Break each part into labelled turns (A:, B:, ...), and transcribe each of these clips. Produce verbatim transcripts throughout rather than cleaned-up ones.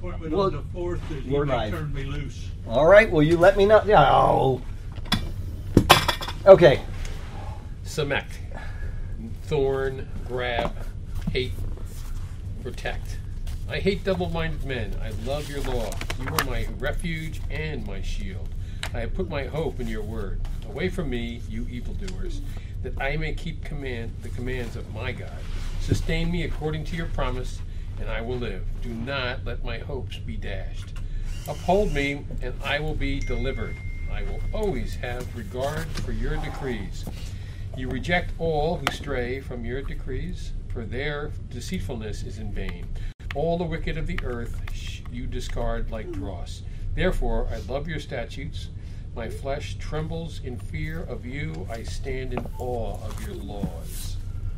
A: appointment
B: Well,
A: on the fourth that he
B: we're
A: may
B: live.
A: turn me loose.
B: All right, will you let me know? Oh. Okay.
C: Select. Thorn, grab, hate, protect. I hate double-minded men. I love your law. You are my refuge and my shield. I have put my hope in your word. Away from me, you evildoers, that I may keep command the commands of my God. Sustain me according to your promise, and I will live. Do not let my hopes be dashed. Uphold me, and I will be delivered. I will always have regard for your decrees. You reject all who stray from your decrees, for their deceitfulness is in vain. All the wicked of the earth you discard like dross. Therefore, I love your statutes. My flesh trembles in fear of you. I stand in awe of your laws.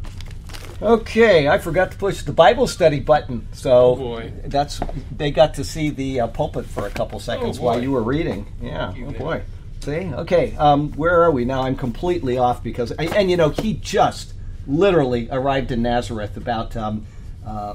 B: Okay, I forgot to push the Bible study button, so
C: Oh, boy.
B: that's they got to see the uh, pulpit for a couple seconds
C: Oh, boy.
B: while you were reading. Yeah,
C: Thank you,
B: oh
C: man.
B: boy. See, okay, um, where are we now? I'm completely off because, and, and you know, he just literally arrived in Nazareth about um, uh,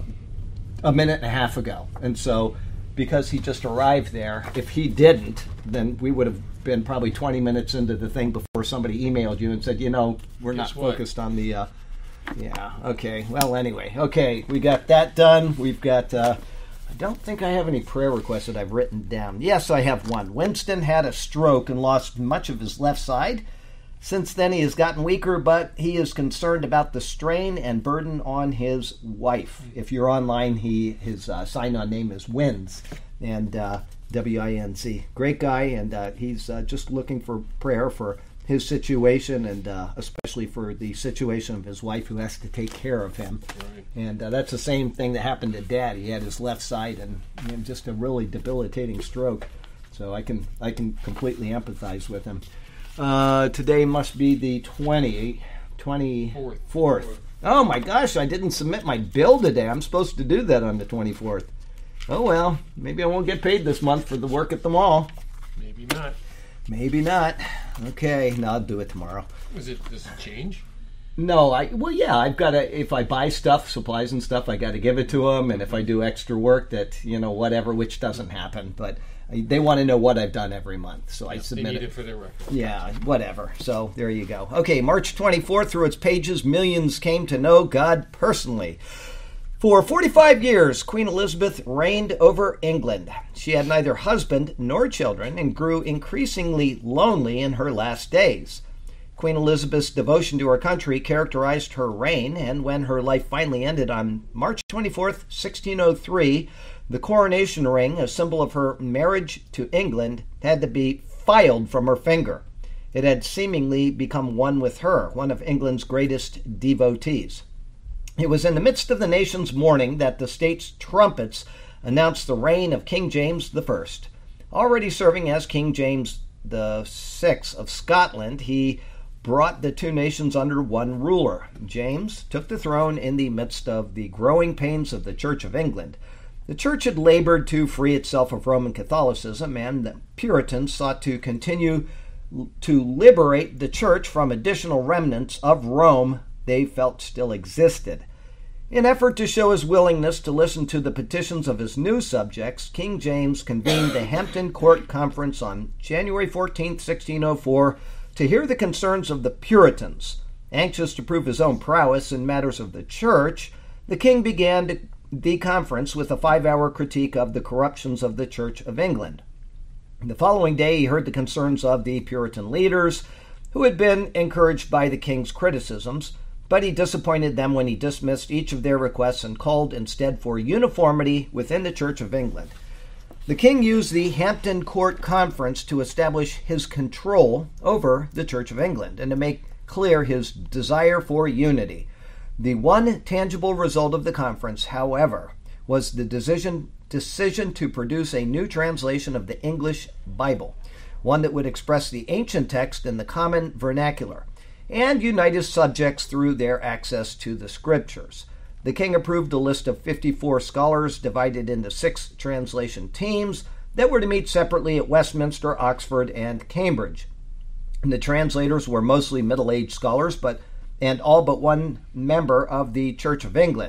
B: a minute and a half ago, and so because he just arrived there, if he didn't, then we would have been probably twenty minutes into the thing before somebody emailed you and said, you know, we're
C: Guess
B: not
C: what?
B: focused on the. Uh, Yeah, okay. Well, anyway. Okay, we got that done. We've got, uh, I don't think I have any prayer requests that I've written down. Yes, I have one. Winston had a stroke and lost much of his left side. Since then, he has gotten weaker, but he is concerned about the strain and burden on his wife. If you're online, he his uh, sign-on name is Wins, and uh, W I N Z. Great guy, and uh, he's uh, just looking for prayer for his situation, and uh, especially for the situation of his wife who has to take care of him.
C: Right.
B: And uh, that's the same thing that happened to Dad. He had his left side and, and just a really debilitating stroke. So I can I can completely empathize with him. Uh, today must be the twenty, twenty-fourth.
C: Fourth.
B: Oh my gosh, I didn't submit my bill today. I'm supposed to do that on the twenty-fourth. Oh well, maybe I won't get paid this month for the work at the mall.
C: Maybe not.
B: Maybe not. Okay, no, I'll do it tomorrow.
C: Was it, does it change?
B: No, I well, yeah, I've got to. If I buy stuff, supplies and stuff, I got to give it to them. And if I do extra work, that you know, whatever, which doesn't happen, but they want to know what I've done every month, so I
C: They
B: submit
C: need
B: it.
C: it for their record.
B: Yeah, whatever. So there you go. Okay, March twenty-fourth, through its pages, millions came to know God personally. For forty-five years, Queen Elizabeth reigned over England. She had neither husband nor children and grew increasingly lonely in her last days. Queen Elizabeth's devotion to her country characterized her reign, and when her life finally ended on March twenty-fourth, sixteen oh three, the coronation ring, a symbol of her marriage to England, had to be filed from her finger. It had seemingly become one with her, one of England's greatest devotees. It was in the midst of the nation's mourning that the state's trumpets announced the reign of King James the First. Already serving as King James the Sixth of Scotland, he brought the two nations under one ruler. James took the throne in the midst of the growing pains of the Church of England. The Church had labored to free itself of Roman Catholicism, and the Puritans sought to continue to liberate the Church from additional remnants of Rome they felt still existed. In effort to show his willingness to listen to the petitions of his new subjects, King James convened the Hampton Court Conference on January fourteenth, sixteen oh four, to hear the concerns of the Puritans. Anxious to prove his own prowess in matters of the Church, the king began the conference with a five-hour critique of the corruptions of the Church of England. The following day, he heard the concerns of the Puritan leaders, who had been encouraged by the king's criticisms, but he disappointed them when he dismissed each of their requests and called instead for uniformity within the Church of England. The king used the Hampton Court Conference to establish his control over the Church of England and to make clear his desire for unity. The one tangible result of the conference, however, was the decision, decision to produce a new translation of the English Bible, one that would express the ancient text in the common vernacular and unite his subjects through their access to the scriptures. The king approved a list of fifty-four scholars divided into six translation teams that were to meet separately at Westminster, Oxford, and Cambridge. And the translators were mostly middle-aged scholars, but and all but one member of the Church of England.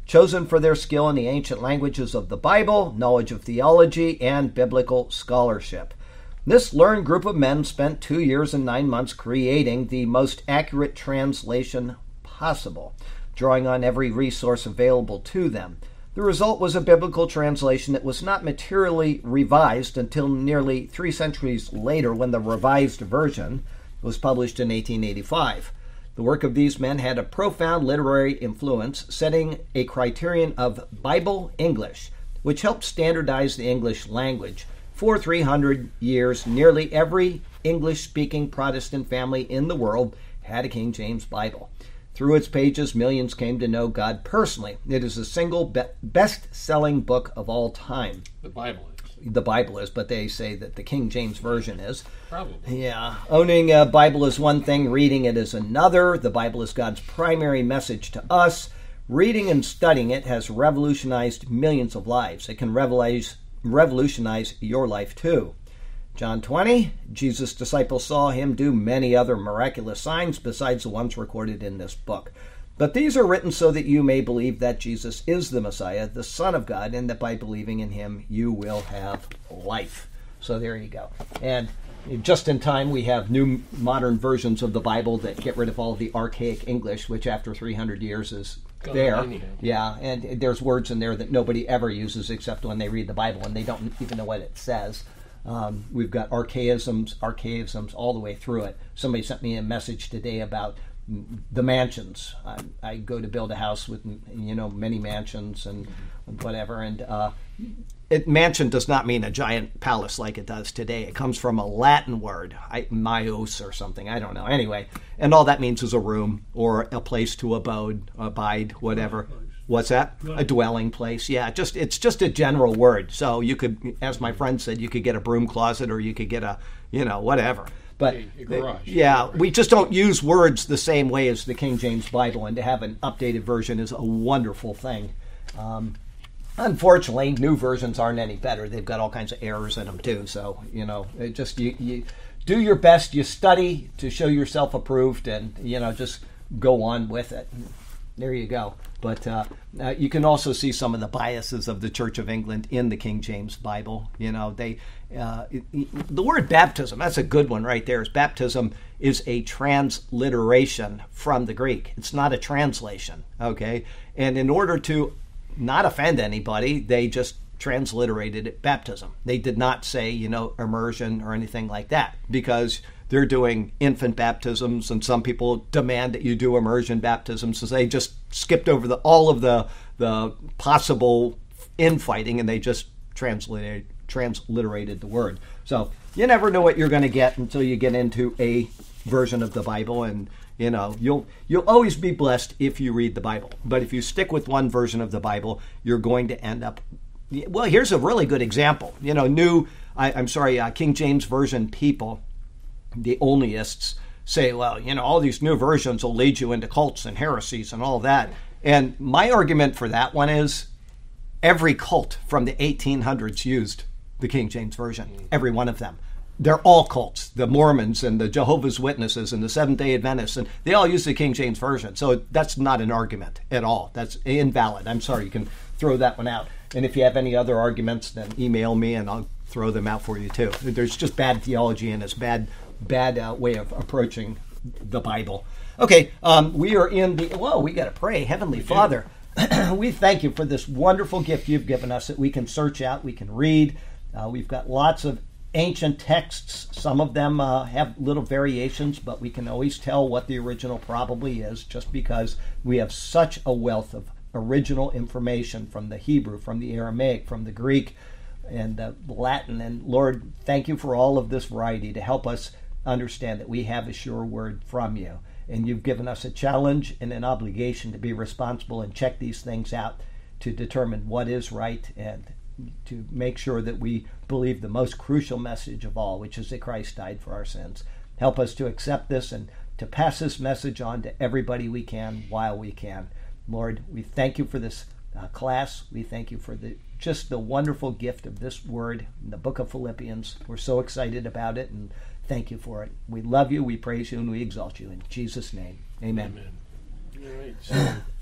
B: chosen for their skill in the ancient languages of the Bible, knowledge of theology, and biblical scholarship. This learned group of men spent two years and nine months creating the most accurate translation possible, drawing on every resource available to them. The result was a biblical translation that was not materially revised until nearly three centuries later, when the Revised Version was published in eighteen eighty-five. The work of these men had a profound literary influence, setting a criterion of Bible English, which helped standardize the English language. For three hundred years, nearly every English-speaking Protestant family in the world had a King James Bible. Through its pages, millions came to know God personally. It is the single be- best-selling book of all time.
C: The Bible is.
B: The Bible is, but they say that the King James Version is.
C: Probably.
B: Yeah. Owning a Bible is one thing, reading it is another. The Bible is God's primary message to us. Reading and studying it has revolutionized millions of lives. It can revolutionize, revolutionize your life too. John twenty, Jesus' disciples saw him do many other miraculous signs besides the ones recorded in this book. But these are written so that you may believe that Jesus is the Messiah, the Son of God, and that by believing in him you will have life. So there you go. And just in time, we have new modern versions of the Bible that get rid of all the archaic English, which after three hundred years is
C: Gone
B: there.
C: anyhow.
B: Yeah, and there's words in there that nobody ever uses except when they read the Bible, and they don't even know what it says. Um, we've got archaisms, archaisms all the way through it. Somebody sent me a message today about the mansions. I, I go to build a house with, you know, many mansions and whatever, and uh, it, mansion does not mean a giant palace like it does today. It comes from a Latin word, I, maios or something, I don't know. Anyway, and all that means is a room or a place to abode, abide, whatever. What's that?
A: Right.
B: A dwelling place. Yeah, just it's just a general word. So you could, as my friend said, you could get a broom closet or you could get a, you know, whatever. But
C: A- a garage.
B: yeah, we just don't use words the same way as the King James Bible, and to have an updated version is a wonderful thing. Um, unfortunately, new versions aren't any better. They've got all kinds of errors in them too. So you know, it just you, you do your best. You study to show yourself approved, and you know, just go on with it. There you go. But uh, uh, you can also see some of the biases of the Church of England in the King James Bible. You know, they uh, it, it, the word baptism, that's a good one right there. Is baptism is a transliteration from the Greek. It's not a translation, okay? And in order to not offend anybody, they just transliterated it baptism. They did not say, you know, immersion or anything like that, because they're doing infant baptisms, and some people demand that you do immersion baptisms. So they just skipped over the all of the the possible infighting, and they just transliterated transliterated the word. So you never know what you're going to get until you get into a version of the Bible, and you know you'll you'll always be blessed if you read the Bible. But if you stick with one version of the Bible, you're going to end up. Well, here's a really good example. You know, new I, I'm sorry, uh, King James Version people. The onlyists say, well, you know, all these new versions will lead you into cults and heresies and all that. And my argument for that one is every cult from the eighteen hundreds used the King James Version, every one of them. They're all cults, the Mormons and the Jehovah's Witnesses and the Seventh-day Adventists, and they all use the King James Version. So that's not an argument at all. That's invalid. I'm sorry, you can throw that one out. And if you have any other arguments, then email me and I'll throw them out for you too. There's just bad theology and it's bad bad uh, way of approaching the Bible. Okay, um, we are in the, whoa, we got to pray. Heavenly Father, we thank you for this wonderful gift you've given us that we can search out, we can read. Uh, we've got lots of ancient texts. Some of them uh, have little variations, but we can always tell what the original probably is just because we have such a wealth of original information from the Hebrew, from the Aramaic, from the Greek, and uh, Latin. And Lord, thank you for all of this variety to help us understand that we have a sure word from you. And you've given us a challenge and an obligation to be responsible and check these things out to determine what is right and to make sure that we believe the most crucial message of all, which is that Christ died for our sins. Help us to accept this and to pass this message on to everybody we can while we can. Lord, we thank you for this uh, class. We thank you for the just the wonderful gift of this word in the book of Philippians. We're so excited about it, and thank you for it. We love you, we praise you, and we exalt you. In Jesus' name, amen.
C: Amen. All right. So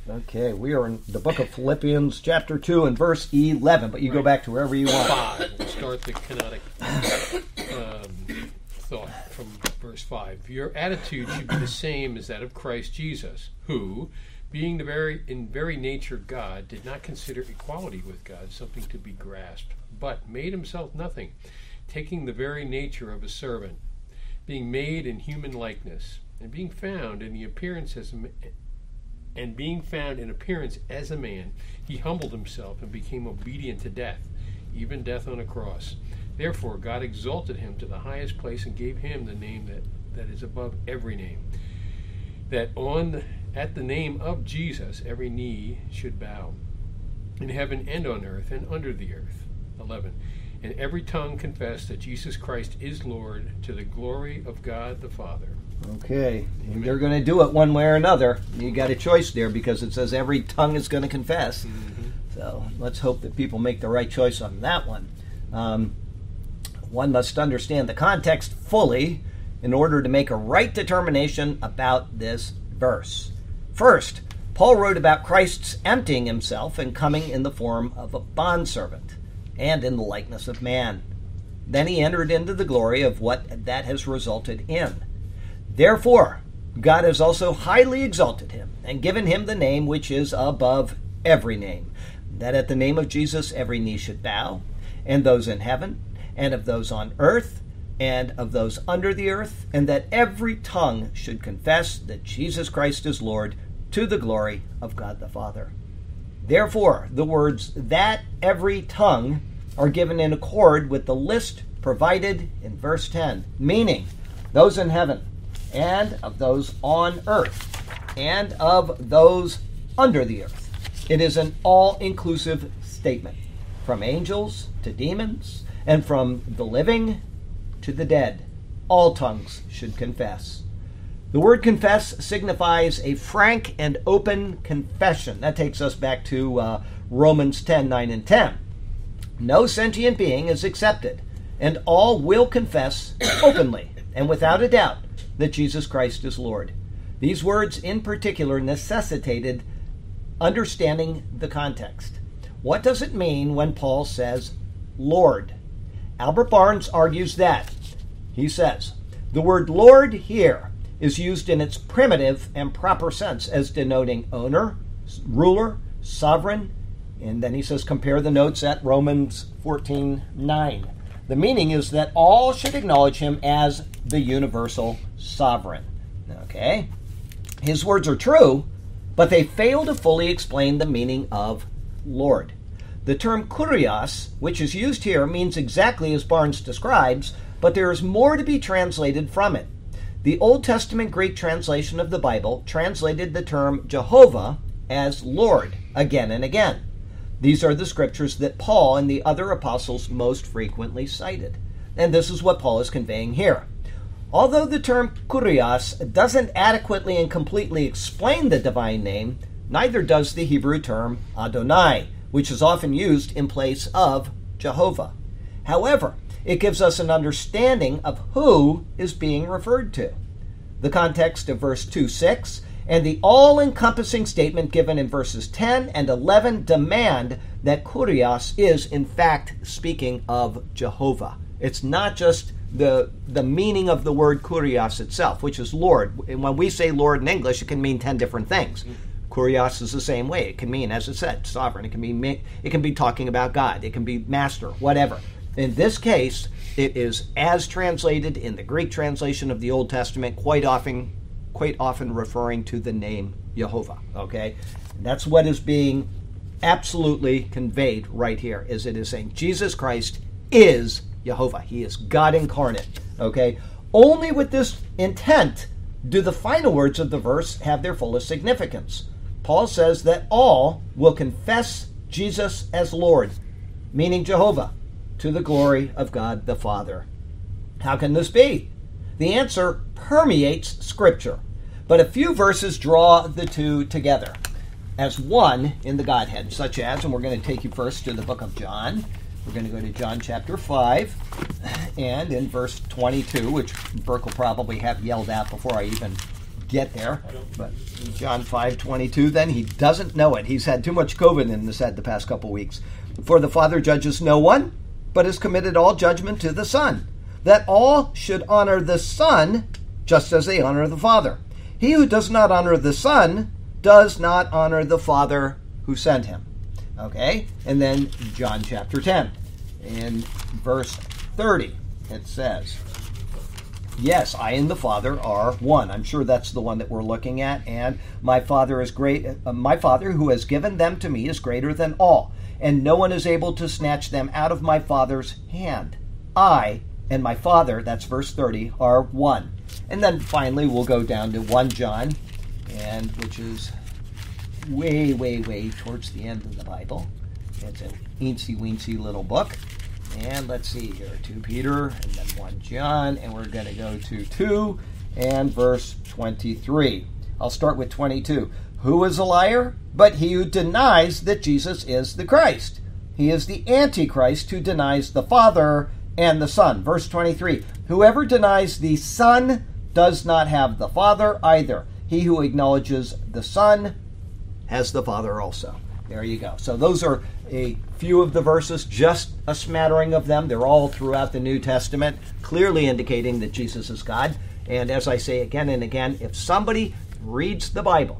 B: Okay, we are in the book of Philippians, chapter two, and verse eleven, but you right. go back to wherever you want.
C: Five. We'll start the canonic um, thought from verse five. Your attitude should be the same as that of Christ Jesus, who, being the very in very nature God, did not consider equality with God something to be grasped, but made himself nothing, taking the very nature of a servant, being made in human likeness, and being found in the appearance as a ma- and being found in appearance as a man, he humbled himself and became obedient to death, even death on a cross. Therefore God exalted him to the highest place and gave him the name that, that is above every name, that on the, at the name of Jesus every knee should bow, in heaven and on earth and under the earth. eleven. And every tongue confess that Jesus Christ is Lord, to the glory of God the Father.
B: Okay, they're going to do it one way or another. You got a choice there because it says every tongue is going to confess. Mm-hmm. So let's hope that people make the right choice on that one. Um, one must understand the context fully in order to make a right determination about this verse. First, Paul wrote about Christ's emptying himself and coming in the form of a bondservant and in the likeness of man. Then he entered into the glory of what that has resulted in. Therefore, God has also highly exalted him and given him the name which is above every name, that at the name of Jesus every knee should bow, and those in heaven, and of those on earth, and of those under the earth, and that every tongue should confess that Jesus Christ is Lord, to the glory of God the Father. Therefore, the words "that every tongue" are given in accord with the list provided in verse ten, meaning those in heaven, and of those on earth, and of those under the earth. It is an all-inclusive statement, from angels to demons, and from the living to the dead. All tongues should confess. The word confess signifies a frank and open confession. That takes us back to uh, Romans ten, nine, and ten. No sentient being is accepted, and all will confess openly and without a doubt that Jesus Christ is Lord. These words in particular necessitated understanding the context. What does it mean when Paul says Lord? Albert Barnes argues that. He says, the word Lord here is used in its primitive and proper sense as denoting owner, ruler, sovereign, and then he says compare the notes at Romans fourteen nine. The meaning is that all should acknowledge him as the universal sovereign. Okay? His words are true, but they fail to fully explain the meaning of Lord. The term kurios, which is used here, means exactly as Barnes describes, but there is more to be translated from it. The Old Testament Greek translation of the Bible translated the term Jehovah as Lord again and again. These are the scriptures that Paul and the other apostles most frequently cited. And this is what Paul is conveying here. Although the term kurios doesn't adequately and completely explain the divine name, neither does the Hebrew term Adonai, which is often used in place of Jehovah. However, it gives us an understanding of who is being referred to. The context of verse two six and the all-encompassing statement given in verses ten and eleven demand that kurios is, in fact, speaking of Jehovah. It's not just the the meaning of the word kurios itself, which is Lord. And when we say Lord in English, it can mean ten different things. Kurios is the same way. It can mean, as it said, sovereign. It can be it can be talking about God. It can be master, whatever. In this case, it is as translated in the Greek translation of the Old Testament, quite often quite often referring to the name Jehovah. Okay? And that's what is being absolutely conveyed right here, is it is saying Jesus Christ is Jehovah. He is God incarnate. Okay? Only with this intent do the final words of the verse have their fullest significance. Paul says that all will confess Jesus as Lord, meaning Jehovah, to the glory of God the Father. How can this be? The answer permeates Scripture, but a few verses draw the two together as one in the Godhead, such as, and we're going to take you first to the book of John. We're going to go to John chapter five, and in verse twenty-two, which Burke will probably have yelled out before I even get there. But John five twenty-two, then he doesn't know it. He's had too much COVID in his head the past couple weeks. For the Father judges no one, but has committed all judgment to the Son, that all should honor the Son just as they honor the Father. He who does not honor the Son does not honor the Father who sent him. Okay? And then John chapter ten. In verse thirty, it says, yes, I and the Father are one. I'm sure that's the one that we're looking at. And my Father is great. Uh, my Father who has given them to me is greater than all, and no one is able to snatch them out of my Father's hand. I and my Father, that's verse thirty, are one. And then finally we'll go down to First John, and which is way, way, way towards the end of the Bible. It's an eensy-weensy little book. And let's see here, Second Peter, and then First John, and we're going to go to two and verse twenty-three. I'll start with twenty-two. Who is a liar? But he who denies that Jesus is the Christ. He is the Antichrist who denies the Father and the Son. Verse twenty-three. Whoever denies the Son does not have the Father either. He who acknowledges the Son has the Father also. There you go. So those are a few of the verses, just a smattering of them. They're all throughout the New Testament, clearly indicating that Jesus is God. And as I say again and again, if somebody reads the Bible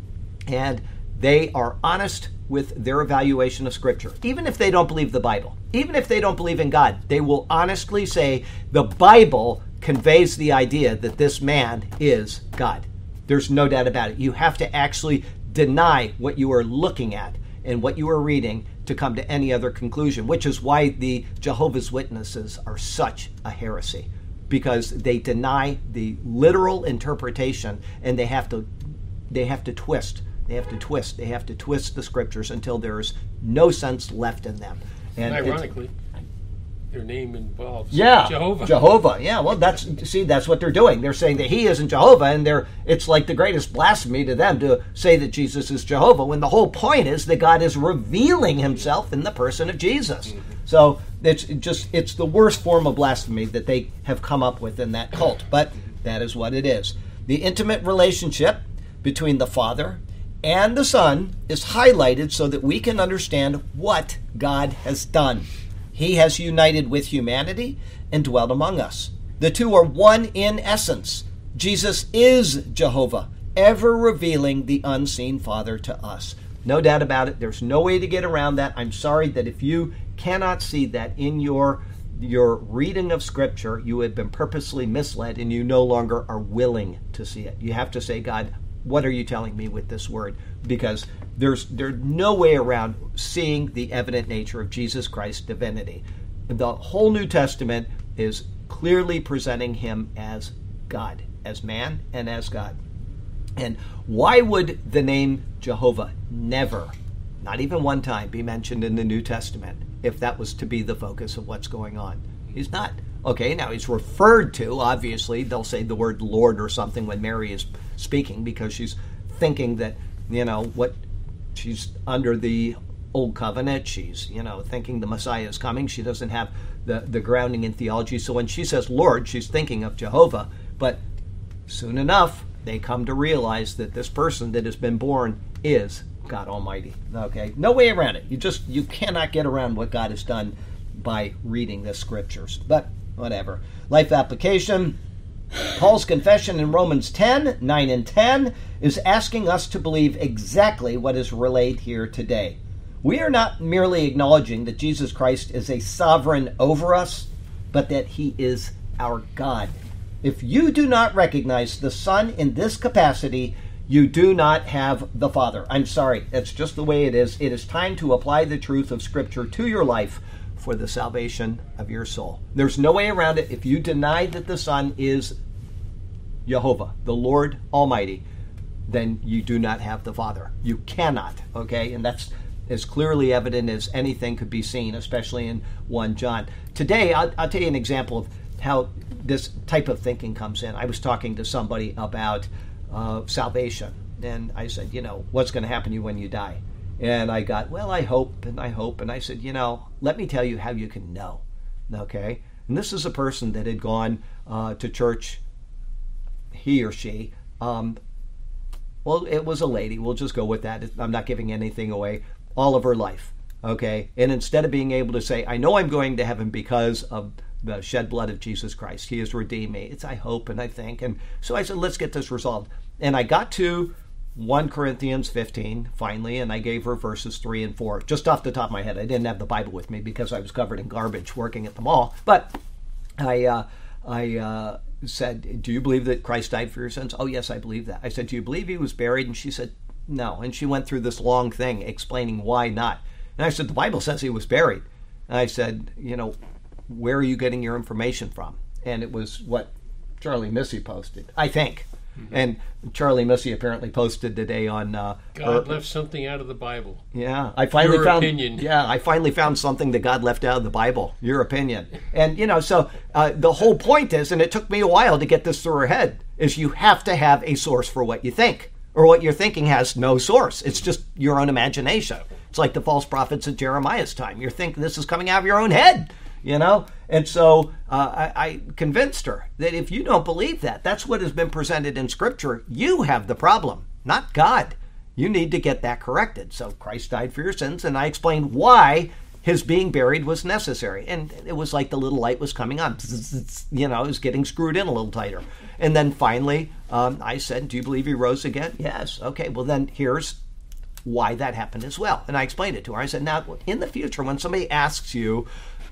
B: and they are honest with their evaluation of Scripture, even if they don't believe the Bible, even if they don't believe in God, they will honestly say the Bible conveys the idea that this man is God. There's no doubt about it. You have to actually deny what you are looking at and what you are reading to come to any other conclusion, which is why the Jehovah's Witnesses are such a heresy, because they deny the literal interpretation, and they have to they have to twist they have to twist they have to twist the Scriptures until there's no sense left in them.
C: And ironically, their name involves
B: yeah,
C: Jehovah.
B: Jehovah. Yeah, well, that's see, that's what they're doing. They're saying that he isn't Jehovah, and they're it's like the greatest blasphemy to them to say that Jesus is Jehovah, when the whole point is that God is revealing himself in the person of Jesus. Mm-hmm. So it's just it's the worst form of blasphemy that they have come up with in that cult, but that is what it is. The intimate relationship between the Father and the Son is highlighted so that we can understand what God has done. He has united with humanity and dwelt among us. The two are one in essence. Jesus is Jehovah, ever revealing the unseen Father to us. No doubt about it. There's no way to get around that. I'm sorry that if you cannot see that in your, your reading of Scripture, you have been purposely misled and you no longer are willing to see it. You have to say, God, what are you telling me with this word? Because there's there's no way around seeing the evident nature of Jesus Christ's divinity. The whole New Testament is clearly presenting him as God, as man and as God. And why would the name Jehovah never, not even one time, be mentioned in the New Testament if that was to be the focus of what's going on? He's not. Okay, now he's referred to, obviously, they'll say the word Lord or something when Mary is speaking, because she's thinking that, you know, what she's under the old covenant, she's, you know, thinking the Messiah is coming. She doesn't have the, the grounding in theology. So when she says Lord, she's thinking of Jehovah. But soon enough, they come to realize that this person that has been born is God Almighty. Okay, no way around it. You just, you cannot get around what God has done by reading the Scriptures. But whatever. Life application. Paul's confession in Romans ten, nine and ten is asking us to believe exactly what is relayed here today. We are not merely acknowledging that Jesus Christ is a sovereign over us, but that he is our God. If you do not recognize the Son in this capacity, you do not have the Father. I'm sorry, that's just the way it is. It is time to apply the truth of Scripture to your life for the salvation of your soul. There's no way around it. If you deny that the Son is Jehovah, the Lord Almighty, then you do not have the Father. You cannot, okay? And that's as clearly evident as anything could be seen, especially in First John. Today, I'll, I'll tell you an example of how this type of thinking comes in. I was talking to somebody about uh, salvation, and I said, you know, what's going to happen to you when you die? And I got, well, I hope, and I hope. And I said, you know, let me tell you how you can know, okay? And this is a person that had gone uh, to church, he or she, um, well, it was a lady. We'll just go with that. I'm not giving anything away. All of her life, okay? And instead of being able to say, I know I'm going to heaven because of the shed blood of Jesus Christ. He has redeemed me. It's I hope and I think. And so I said, let's get this resolved. And I got to First Corinthians fifteen, finally, and I gave her verses three and four, just off the top of my head. I didn't have the Bible with me because I was covered in garbage working at the mall. But I uh, I uh, said, do you believe that Christ died for your sins? Oh, yes, I believe that. I said, do you believe he was buried? And she said, no. And she went through this long thing explaining why not. And I said, the Bible says he was buried. And I said, you know, where are you getting your information from? And it was what Charlie Missy posted, I think. Mm-hmm. And Charlie Missy apparently posted today on uh,
C: God left something out of the Bible.
B: Yeah, I finally
C: Your
B: found.
C: opinion.
B: Yeah, I finally found something that God left out of the Bible. Your opinion, and you know, so uh, the whole point is, and it took me a while to get this through her head, is you have to have a source for what you think, or what you're thinking has no source. It's just your own imagination. It's like the false prophets at Jeremiah's time. You're thinking this is coming out of your own head. You know, and so uh, I, I convinced her that if you don't believe that, that's what has been presented in Scripture. You have the problem, not God. You need to get that corrected. So Christ died for your sins, and I explained why his being buried was necessary. And it was like the little light was coming on. You know, it was getting screwed in a little tighter. And then finally, um, I said, do you believe he rose again? Yes. Okay, well then here's why that happened as well. And I explained it to her. I said, now in the future, when somebody asks you,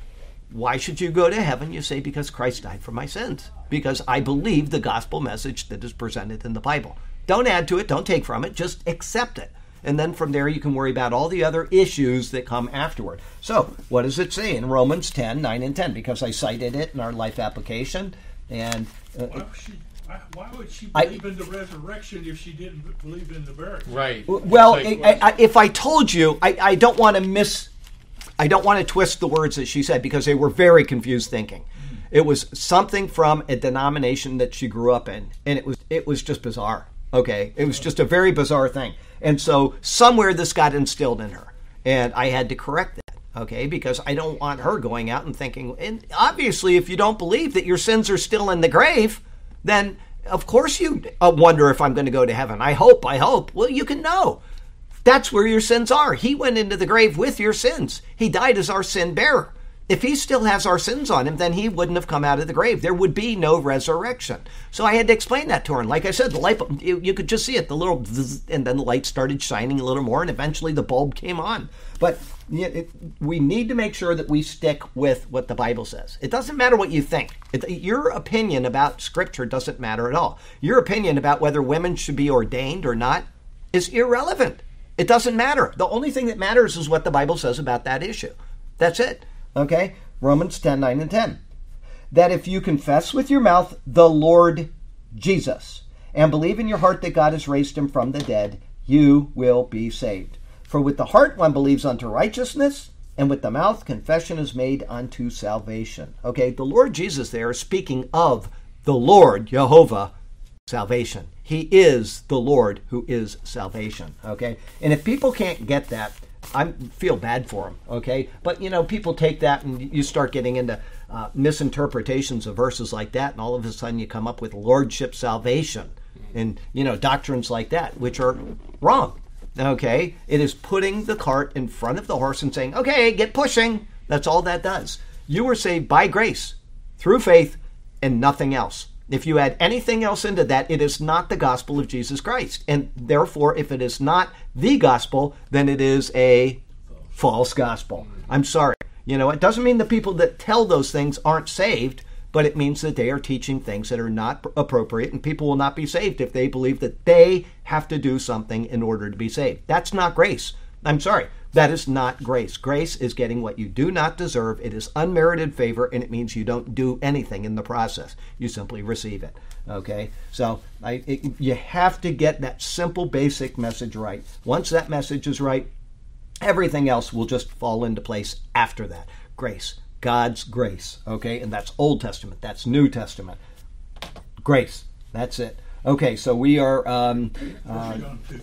B: why should you go to heaven? You say, because Christ died for my sins. Because I believe the gospel message that is presented in the Bible. Don't add to it. Don't take from it. Just accept it. And then from there you can worry about all the other issues that come afterward. So what does it say in Romans ten, nine and ten? Because I cited it in our life application. And uh,
A: why, would she, why, why would she
B: I,
A: believe in the resurrection if she didn't believe in the burial?
C: Right.
B: Well,
C: Like,
B: I, I, if I told you, I, I don't want to miss... I don't want to twist the words that she said because they were very confused thinking. It was something from a denomination that she grew up in, and it was it was just bizarre. Okay, it was just a very bizarre thing, and so somewhere this got instilled in her, and I had to correct that. Okay, because I don't want her going out and thinking. And obviously, if you don't believe that your sins are still in the grave, then of course you wonder if I'm going to go to heaven. I hope. I hope. Well, you can know. That's where your sins are. He went into the grave with your sins. He died as our sin bearer. If he still has our sins on him, then he wouldn't have come out of the grave. There would be no resurrection. So I had to explain that to her. And like I said, the light, you, you could just see it, the little, zzz, and then the light started shining a little more, and eventually the bulb came on. But it, we need to make sure that we stick with what the Bible says. It doesn't matter what you think. It, your opinion about Scripture doesn't matter at all. Your opinion about whether women should be ordained or not is irrelevant. It doesn't matter. The only thing that matters is what the Bible says about that issue. That's it. Okay? Romans ten, nine, and ten. That if you confess with your mouth the Lord Jesus and believe in your heart that God has raised him from the dead, you will be saved. For with the heart one believes unto righteousness, and with the mouth confession is made unto salvation. Okay? The Lord Jesus there is speaking of the Lord, Jehovah, salvation. He is the Lord who is salvation, okay? And if people can't get that, I feel bad for them, okay? But, you know, people take that and you start getting into uh, misinterpretations of verses like that, and all of a sudden you come up with lordship salvation and, you know, doctrines like that, which are wrong, okay? It is putting the cart in front of the horse and saying, okay, get pushing. That's all that does. You were saved by grace, through faith, and nothing else. If you add anything else into that, it is not the gospel of Jesus Christ. And therefore, if it is not the gospel, then it is a false gospel. I'm sorry. You know, it doesn't mean the people that tell those things aren't saved, but it means that they are teaching things that are not appropriate, and people will not be saved if they believe that they have to do something in order to be saved. That's not grace. I'm sorry. That is not grace. Grace is getting what you do not deserve. It is unmerited favor, and it means you don't do anything in the process. You simply receive it. Okay? So I, it, you have to get that simple, basic message right. Once that message is right, everything else will just fall into place after that. Grace. God's grace. Okay? And that's Old Testament. That's New Testament. Grace. That's it. Okay, so we are... Um, uh,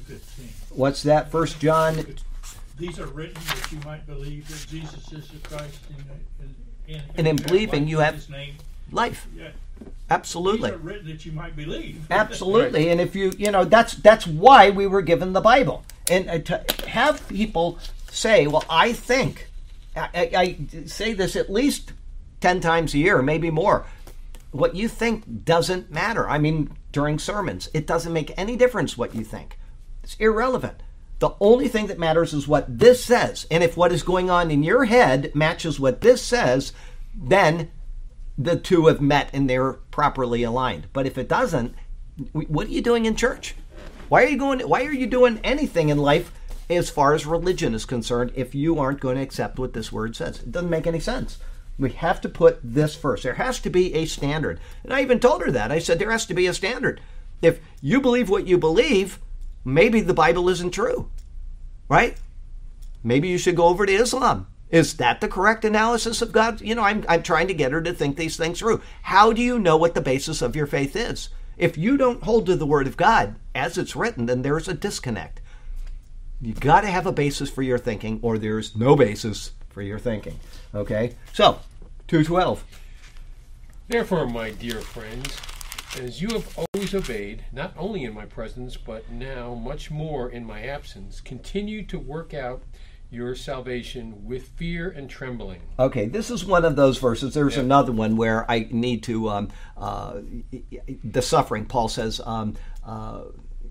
B: what's that? First John...
A: These are written that you might believe that Jesus is the Christ, and, and, and,
B: and in believing you have
A: his name.
B: Life.
A: Yeah.
B: Absolutely.
A: These are written that you might believe.
B: Absolutely. Right. And if you, you know, that's that's why we were given the Bible. And uh, to have people say, well, I think, I, I, I say this at least ten times a year, maybe more. What you think doesn't matter. I mean, during sermons, it doesn't make any difference what you think. It's irrelevant. The only thing that matters is what this says. And if what is going on in your head matches what this says, then the two have met and they're properly aligned. But if it doesn't, what are you doing in church? Why are you going? Why are you doing anything in life as far as religion is concerned if you aren't going to accept what this word says? It doesn't make any sense. We have to put this first. There has to be a standard. And I even told her that. I said there has to be a standard. If you believe what you believe, maybe the Bible isn't true, right? Maybe you should go over to Islam. Is that the correct analysis of God? You know, I'm I'm trying to get her to think these things through. How do you know what the basis of your faith is? If you don't hold to the Word of God as it's written, then there's a disconnect. You've got to have a basis for your thinking, or there's no basis for your thinking. Okay? So, two twelve.
C: Therefore, my dear friends, as you have always obeyed, not only in my presence, but now much more in my absence, continue to work out your salvation with fear and trembling.
B: Okay, this is one of those verses. There's
C: Yeah.
B: another one where I need to, um, uh, the suffering, Paul says, um, uh,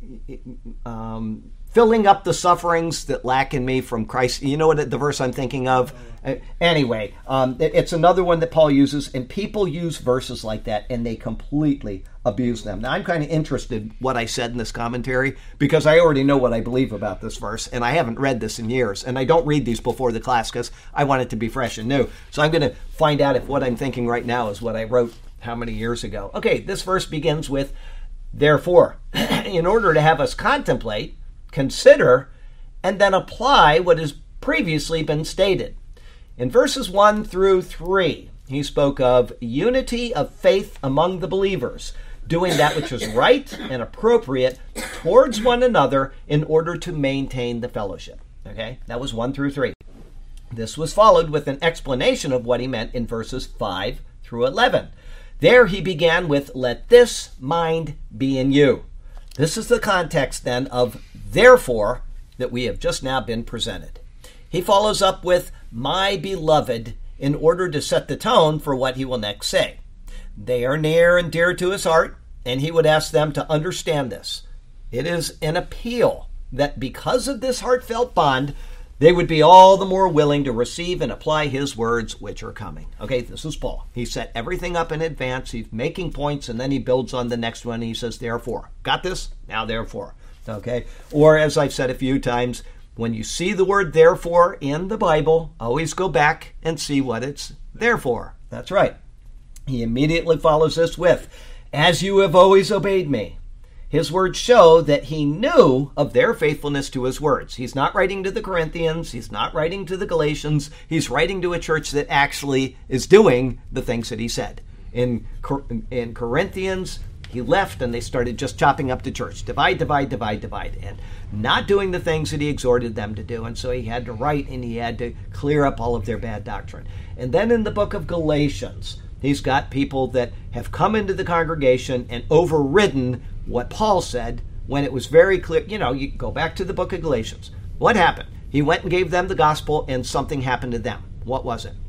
B: um, filling up the sufferings that lack in me from Christ. You know what the verse I'm thinking of? Uh, anyway, um, it, it's another one that Paul uses, and people use verses like that, and they completely abuse them. Now, I'm kind of interested what I said in this commentary, because I already know what I believe about this verse, and I haven't read this in years, and I don't read these before the class because I want it to be fresh and new. So I'm going to find out if what I'm thinking right now is what I wrote how many years ago. Okay, this verse begins with, therefore, in order to have us contemplate, consider, and then apply what has previously been stated. In verses one through three, he spoke of unity of faith among the believers, doing that which is right and appropriate towards one another in order to maintain the fellowship. Okay, that was one through three. This was followed with an explanation of what he meant in verses five through eleven. There he began with, let this mind be in you. This is the context then of therefore that we have just now been presented. He follows up with my beloved in order to set the tone for what he will next say. They are near and dear to his heart, and he would ask them to understand this. It is an appeal that because of this heartfelt bond, they would be all the more willing to receive and apply his words, which are coming. Okay, this is Paul. He set everything up in advance. He's making points, and then he builds on the next one, and he says, therefore. Got this? Now, therefore. Okay? Or, as I've said a few times, when you see the word therefore in the Bible, always go back and see what it's there for. That's right. He immediately follows this with, as you have always obeyed me. His words show that he knew of their faithfulness to his words. He's not writing to the Corinthians. He's not writing to the Galatians. He's writing to a church that actually is doing the things that he said. In, in Corinthians, he left and they started just chopping up the church. Divide, divide, divide, divide. And not doing the things that he exhorted them to do. And so he had to write and he had to clear up all of their bad doctrine. And then in the book of Galatians, he's got people that have come into the congregation and overridden what Paul said when it was very clear. You know, you go back to the book of Galatians. What happened? He went and gave them the gospel and something happened to them. What was it?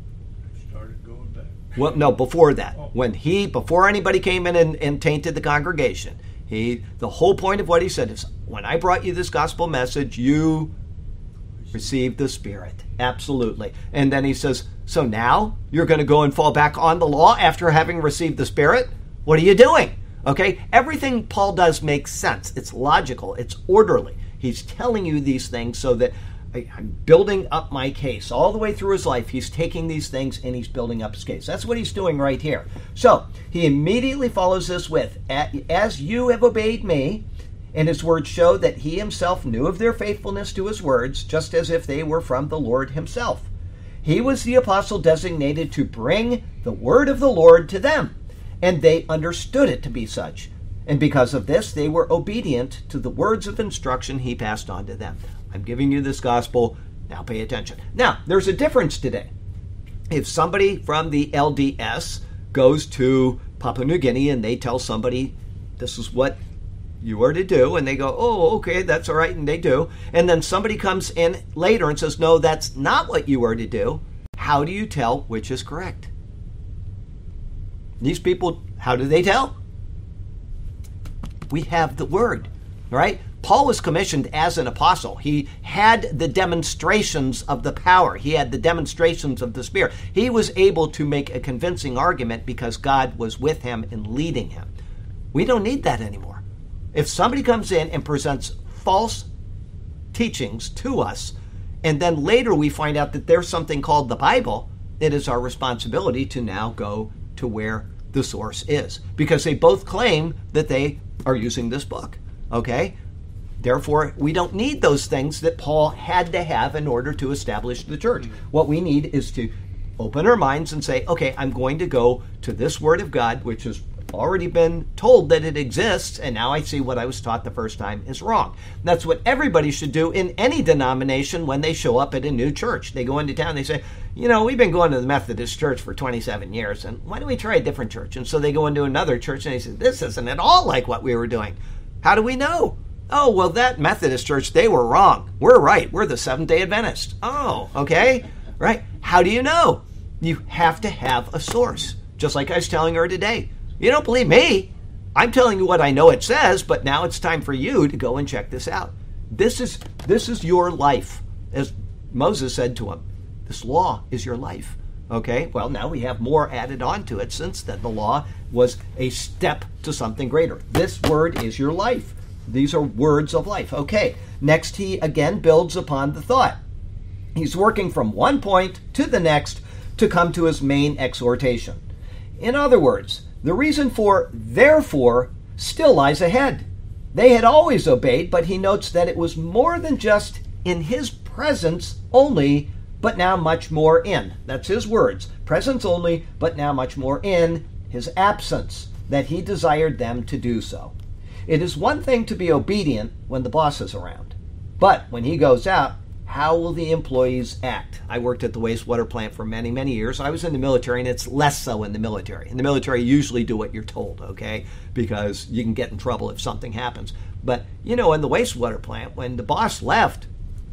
A: Started going back.
B: Well, no, before that.
A: Oh.
B: When he, before anybody came in and, and tainted the congregation, he, the whole point of what he said is, when I brought you this gospel message, you received the Spirit. Absolutely. And then he says, so now you're going to go and fall back on the law after having received the Spirit? What are you doing? Okay? Everything Paul does makes sense. It's logical. It's orderly. He's telling you these things so that I, I'm building up my case. All the way through his life, he's taking these things and he's building up his case. That's what he's doing right here. So he immediately follows this with, as you have obeyed me, and his words show that he himself knew of their faithfulness to his words, just as if they were from the Lord himself. He was the apostle designated to bring the word of the Lord to them, and they understood it to be such. And because of this, they were obedient to the words of instruction he passed on to them. I'm giving you this gospel. Now pay attention. Now, there's a difference today. If somebody from the L D S goes to Papua New Guinea and they tell somebody, this is what you are to do, and they go, oh, okay, that's all right, and they do. And then somebody comes in later and says, no, that's not what you are to do. How do you tell which is correct? These people, how do they tell? We have the word, right? Paul was commissioned as an apostle. He had the demonstrations of the power. He had the demonstrations of the Spirit. He was able to make a convincing argument because God was with him and leading him. We don't need that anymore. If somebody comes in and presents false teachings to us, and then later we find out that there's something called the Bible, it is our responsibility to now go to where the source is, because they both claim that they are using this book, okay? Therefore, we don't need those things that Paul had to have in order to establish the church. What we need is to open our minds and say, okay, I'm going to go to this Word of God, which has already been told that it exists, and now I see what I was taught the first time is wrong. That's what everybody should do in any denomination when they show up at a new church. They go into town, they say, you know, we've been going to the Methodist church for twenty-seven years, and why don't we try a different church? And so they go into another church, and they say, this isn't at all like what we were doing. How do we know? Oh, well, that Methodist church, they were wrong. We're right. We're the Seventh-day Adventists. Oh, okay. Right. How do you know? You have to have a source, just like I was telling her today. You don't believe me. I'm telling you what I know it says, but now it's time for you to go and check this out. This is this is your life. As Moses said to him, this law is your life. Okay? Well, now we have more added on to it since then. The law was a step to something greater. This word is your life. These are words of life. Okay, next he again builds upon the thought. He's working from one point to the next to come to his main exhortation. In other words, the reason for therefore still lies ahead. They had always obeyed, but he notes that it was more than just in his presence only, but now much more in. That's his words. Presence only, but now much more in his absence, that he desired them to do so. It is one thing to be obedient when the boss is around, but when he goes out, how will the employees act? I worked at the wastewater plant for many, many years. I was in the military, and it's less so in the military. In the military, you usually do what you're told, okay, because you can get in trouble if something happens. But, you know, in the wastewater plant, when the boss left,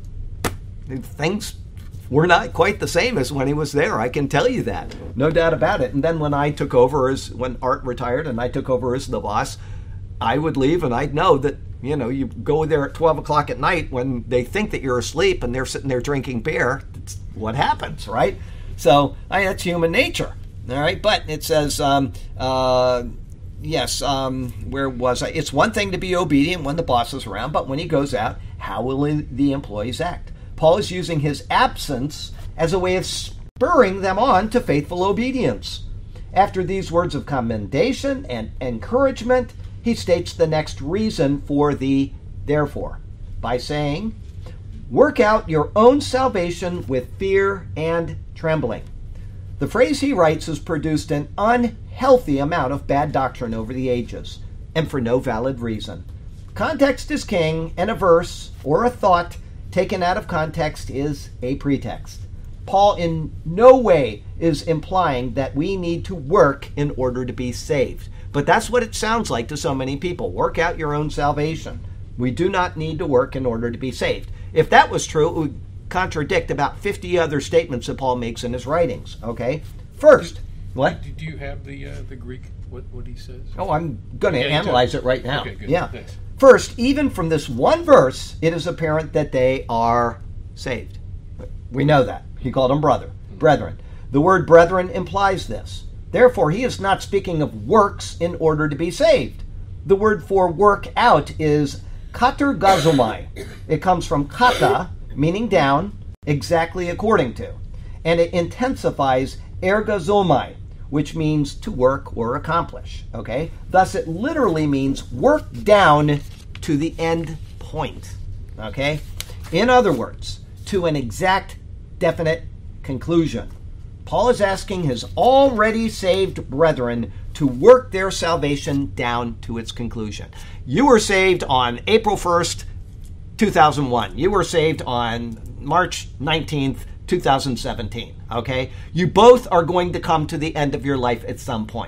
B: things were not quite the same as when he was there. I can tell you that. No doubt about it. And then when I took over as, when Art retired and I took over as the boss, I would leave and I'd know that, you know, you go there at twelve o'clock at night when they think that you're asleep and they're sitting there drinking beer. That's what happens, right? So I, that's human nature, all right? But it says, um, uh, yes, um, where was I? It's one thing to be obedient when the boss is around, but when he goes out, how will the employees act? Paul is using his absence as a way of spurring them on to faithful obedience. After these words of commendation and encouragement, he states the next reason for the therefore by saying, work out your own salvation with fear and trembling. The phrase he writes has produced an unhealthy amount of bad doctrine over the ages, and for no valid reason. Context is king, and a verse or a thought taken out of context is a pretext. Paul in no way is implying that we need to work in order to be saved. But that's what it sounds like to so many people. Work out your own salvation. We do not need to work in order to be saved. If that was true, it would contradict about fifty other statements that Paul makes in his writings. Okay? First, what?
C: Do you have the uh, the Greek, what, what he says?
B: Oh, I'm going to
C: Yeah, you
B: analyze
C: do.
B: it right now.
C: Okay, good.
B: Yeah.
C: Thanks.
B: First, even from this one verse, it is apparent that they are saved. We know that. He called them brother, brethren. The word brethren implies this. Therefore, he is not speaking of works in order to be saved. The word for work out is katergazomai. It comes from kata, meaning down, exactly according to. And it intensifies ergazomai, which means to work or accomplish. Okay? Thus, it literally means work down to the end point. Okay? In other words, to an exact, definite conclusion. Paul is asking his already saved brethren to work their salvation down to its conclusion. You were saved on April first, two thousand one. You were saved on March nineteenth, two thousand seventeen. Okay? You both are going to come to the end of your life at some point.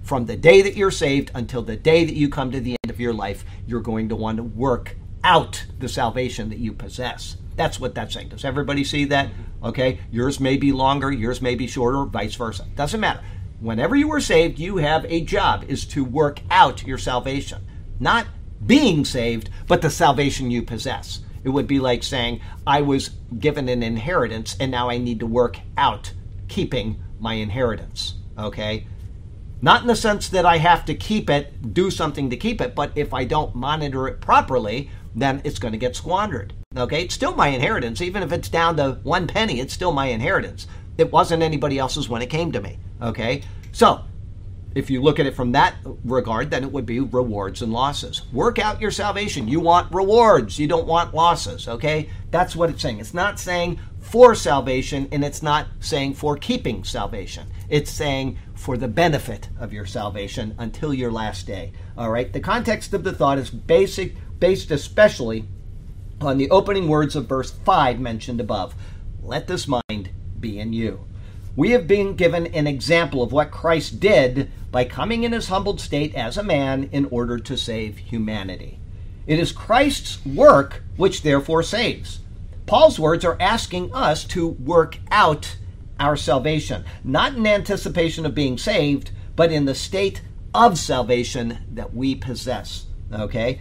B: from the day that you're saved until the day that you come to the end of your life, you're going to want to work out the salvation that you possess. That's what that's saying. Does everybody see that? Okay, yours may be longer, yours may be shorter, vice versa. Doesn't matter. Whenever you were saved, you have a job, is to work out your salvation. Not being saved, but the salvation you possess. It would be like saying, I was given an inheritance and now I need to work out keeping my inheritance. Okay? Not in the sense that I have to keep it, do something to keep it, but if I don't monitor it properly, then it's going to get squandered. Okay? It's still my inheritance. Even if it's down to one penny, it's still my inheritance. It wasn't anybody else's when it came to me. Okay? So, if you look at it from that regard, then it would be rewards and losses. Work out your salvation. You want rewards. You don't want losses, okay? That's what it's saying. It's not saying for salvation, and it's not saying for keeping salvation. It's saying for the benefit of your salvation until your last day, all right? The context of the thought is basic, based especially on the opening words of verse five mentioned above. Let this mind be in you. We have been given an example of what Christ did by coming in his humbled state as a man in order to save humanity. It is Christ's work which therefore saves. Paul's words are asking us to work out our salvation, not in anticipation of being saved, but in the state of salvation that we possess. Okay?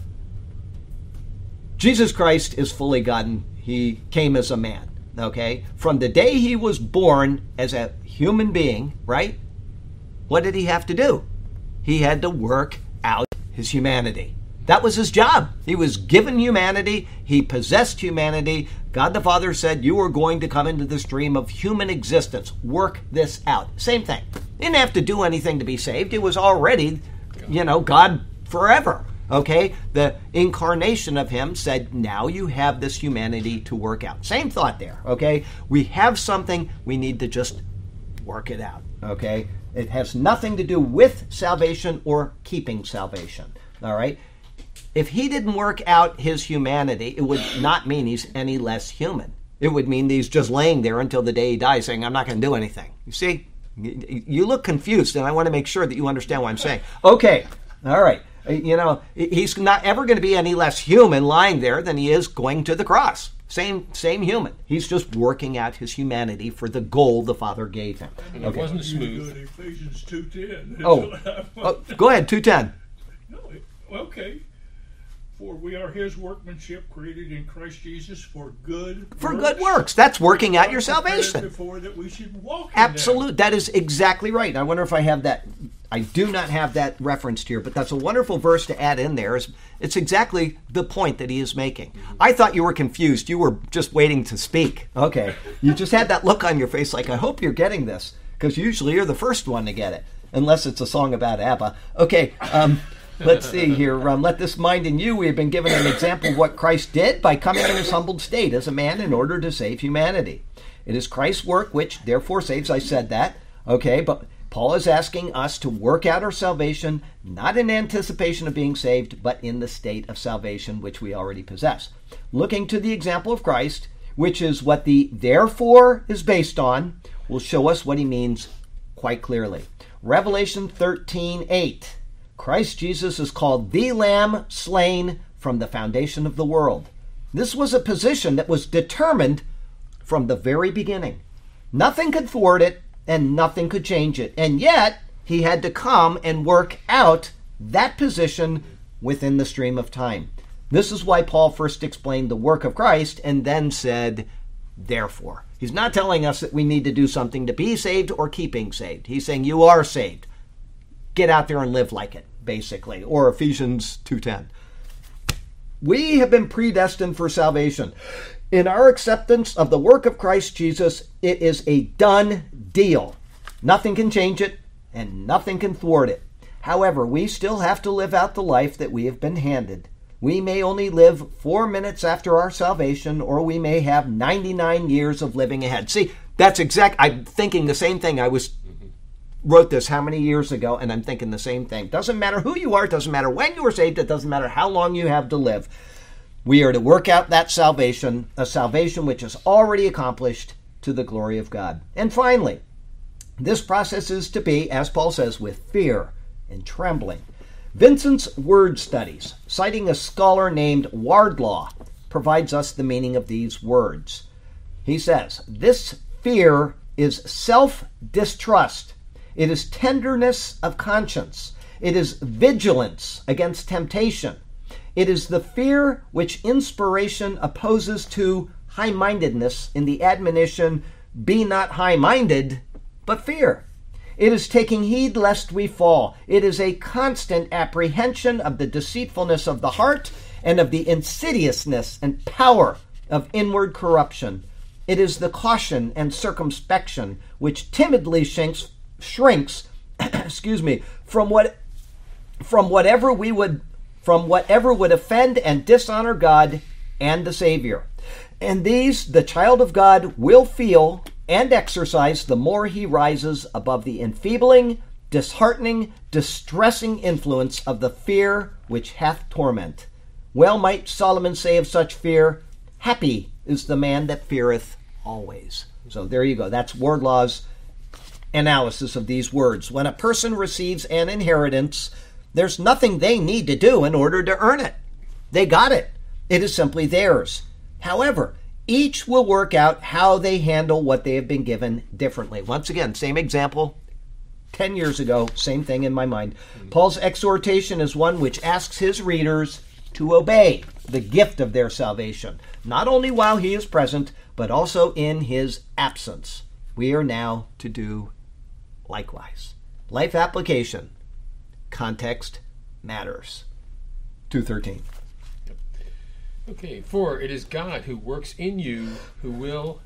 B: Jesus Christ is fully God, and he came as a man. Okay? From the day he was born as a human being, right? What did he have to do? He had to work out his humanity. That was his job. He was given humanity. He possessed humanity. God the Father said, you are going to come into the stream of human existence. Work this out. Same thing. He didn't have to do anything to be saved. He was already, you know, God forever. Okay, the incarnation of him said, now you have this humanity to work out. Same thought there, okay? We have something, we need to just work it out, okay? It has nothing to do with salvation or keeping salvation, all right? If he didn't work out his humanity, it would not mean he's any less human. It would mean that he's just laying there until the day he dies saying, I'm not going to do anything. You see, you look confused, and I want to make sure that you understand what I'm saying. Okay, all right. You know, he's not ever going to be any less human lying there than he is going to the cross. Same same human. He's just working out his humanity for the goal the Father gave him.
C: And
B: Okay.
C: it wasn't
A: You go
C: smooth.
A: to Ephesians two ten.
B: Oh, oh, go ahead, two ten.
A: No, it- okay. For we are his workmanship created in Christ Jesus for good
B: For
A: works,
B: good works. That's working out your
A: prepared
B: salvation.
A: Before that we should walk in
B: Absolute. That is exactly right. I wonder if I have that. I do not have that referenced here, but that's a wonderful verse to add in there. It's, it's exactly the point that he is making. I thought you were confused. You were just waiting to speak. Okay. You just had that look on your face like, I hope you're getting this, because usually you're the first one to get it, unless it's a song about ABBA. Okay. Um, let's see here. Um, Let this mind in you. We have been given an example of what Christ did by coming in his humbled state as a man in order to save humanity. It is Christ's work which therefore saves. I said that. Okay, but Paul is asking us to work out our salvation, not in anticipation of being saved, but in the state of salvation which we already possess. Looking to the example of Christ, which is what the therefore is based on, will show us what he means quite clearly. Revelation thirteen eight. Christ Jesus is called the Lamb slain from the foundation of the world. This was a position that was determined from the very beginning. Nothing could thwart it, and nothing could change it. And yet, he had to come and work out that position within the stream of time. This is why Paul first explained the work of Christ and then said, therefore. He's not telling us that we need to do something to be saved or keep being saved. He's saying you are saved. Get out there and live like it, basically. Or Ephesians two ten. We have been predestined for salvation. In our acceptance of the work of Christ Jesus, it is a done deal. Nothing can change it, and nothing can thwart it. However, we still have to live out the life that we have been handed. We may only live four minutes after our salvation, or we may have ninety-nine years of living ahead. See, that's exact. I'm thinking the same thing. I was wrote this how many years ago, and I'm thinking the same thing. Doesn't matter who you are. It doesn't matter when you were saved. It doesn't matter how long you have to live. We are to work out that salvation, a salvation which is already accomplished to the glory of God. And finally, This process is to be, as Paul says, with fear and trembling. Vincent's Word Studies, citing a scholar named Wardlaw, provides us the meaning of these words. He says, this fear is self-distrust. It is tenderness of conscience. It is vigilance against temptation. It is the fear which inspiration opposes to high-mindedness in the admonition, be not high-minded, but fear. It is taking heed lest we fall. It is a constant apprehension of the deceitfulness of the heart and of the insidiousness and power of inward corruption. It is the caution and circumspection which timidly shrinks, shrinks excuse me, from what from whatever we would from whatever would offend and dishonor God and the Savior. And these the child of God will feel and exercise the more he rises above the enfeebling, disheartening, distressing influence of the fear which hath torment. Well might Solomon say of such fear, happy is the man that feareth always. So there you go. That's Wardlaw's analysis of these words. When a person receives an inheritance, there's nothing they need to do in order to earn it. They got it. It is simply theirs. However, each will work out how they handle what they have been given differently. Once again, same example, ten years ago, same thing in my mind. Paul's exhortation is one which asks his readers to obey the gift of their salvation, not only while he is present, but also in his absence. We are now to do likewise. Life application. Context matters. two thirteen.
C: Okay, for it is God who works in you, who will,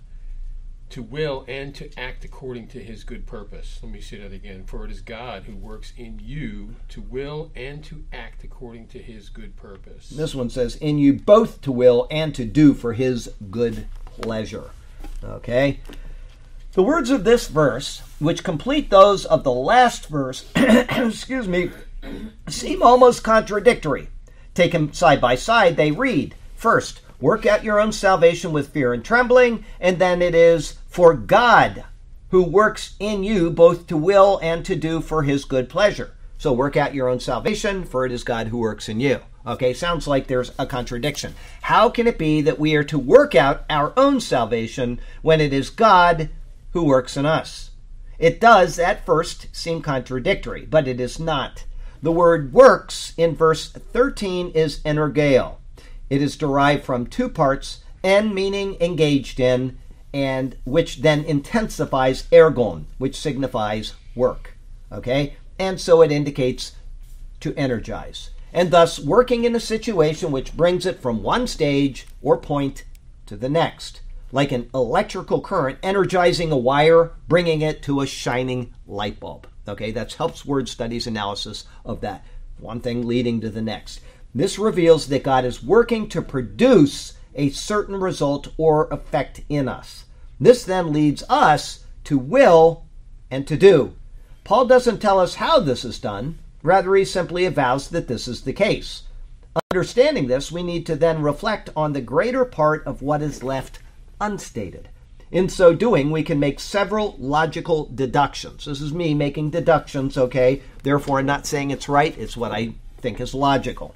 C: to will and to act according to his good purpose. Let me say that again. For it is God who works in you, to will and to act according to his good purpose.
B: This one says, in you both to will and to do for his good pleasure. Okay? The words of this verse, which complete those of the last verse, excuse me, seem almost contradictory. Taken side by side, they read, first, work out your own salvation with fear and trembling, and then it is for God who works in you both to will and to do for his good pleasure. So work out your own salvation, for it is God who works in you. Okay, sounds like there's a contradiction. How can it be that we are to work out our own salvation when it is God who works in us? It does at first seem contradictory, but it is not. The word works in verse thirteen is energeo. It is derived from two parts, en meaning engaged in, and which then intensifies ergon, which signifies work. Okay? And so it indicates to energize. And thus working in a situation which brings it from one stage or point to the next. Like an electrical current energizing a wire, bringing it to a shining light bulb. Okay? That's Helps Word Studies analysis of that. One thing leading to the next. This reveals that God is working to produce a certain result or effect in us. This then leads us to will and to do. Paul doesn't tell us how this is done. Rather, he simply avows that this is the case. Understanding this, we need to then reflect on the greater part of what is left unstated. In so doing, we can make several logical deductions. This is me making deductions, okay? Therefore, I'm not saying it's right. It's what I think is logical.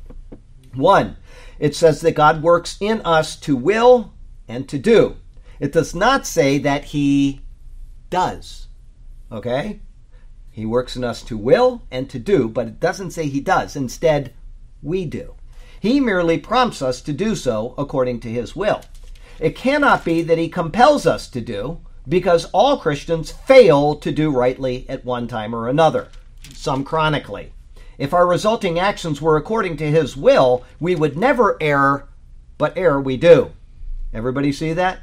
B: One, it says that God works in us to will and to do. It does not say that he does. Okay? He works in us to will and to do, but it doesn't say he does. Instead, we do. He merely prompts us to do so according to his will. It cannot be that he compels us to do, because all Christians fail to do rightly at one time or another, some chronically. If our resulting actions were according to his will, we would never err, but err we do. Everybody see that?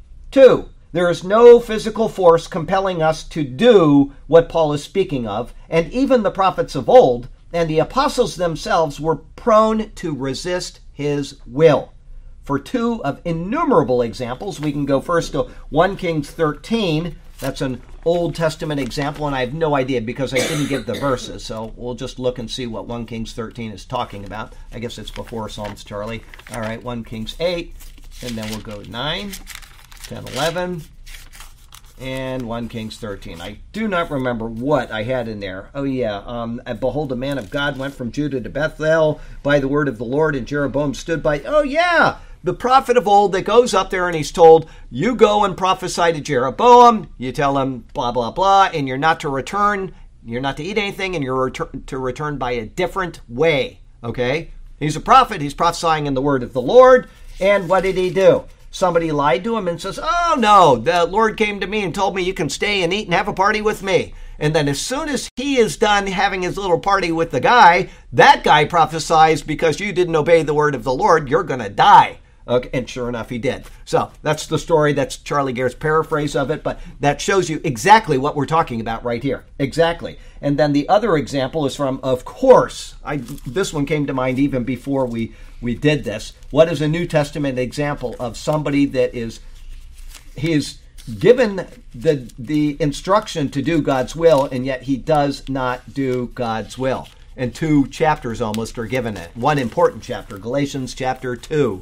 B: Two, there is no physical force compelling us to do what Paul is speaking of, and even the prophets of old and the apostles themselves were prone to resist his will. For two of innumerable examples, we can go first to First Kings thirteen. That's an Old Testament example, and I have no idea because I didn't give the verses. So we'll just look and see what First Kings thirteen is talking about. I guess it's before Psalms, Charlie. All right, First Kings eight, and then we'll go nine, ten, eleven, and First Kings thirteen. I do not remember what I had in there. Oh, yeah. Um, and behold, a man of God went from Judah to Bethel by the word of the Lord, and Jeroboam stood by. Oh, yeah. The prophet of old that goes up there and he's told, you go and prophesy to Jeroboam. You tell him blah, blah, blah, and you're not to return. You're not to eat anything, and you're retur- to return by a different way. Okay? He's a prophet. He's prophesying in the word of the Lord. And what did he do? Somebody lied to him and says, oh, no, the Lord came to me and told me you can stay and eat and have a party with me. And then as soon as he is done having his little party with the guy, that guy prophesies, because you didn't obey the word of the Lord, you're going to die. Okay, and sure enough, he did. So that's the story. That's Charlie Garrett's paraphrase of it, but that shows you exactly what we're talking about right here. Exactly. And then the other example is from, of course, I, this one came to mind even before we, we did this. What is a New Testament example of somebody that is, he is given the, the instruction to do God's will, and yet he does not do God's will? And two chapters almost are given it. One important chapter, Galatians chapter two.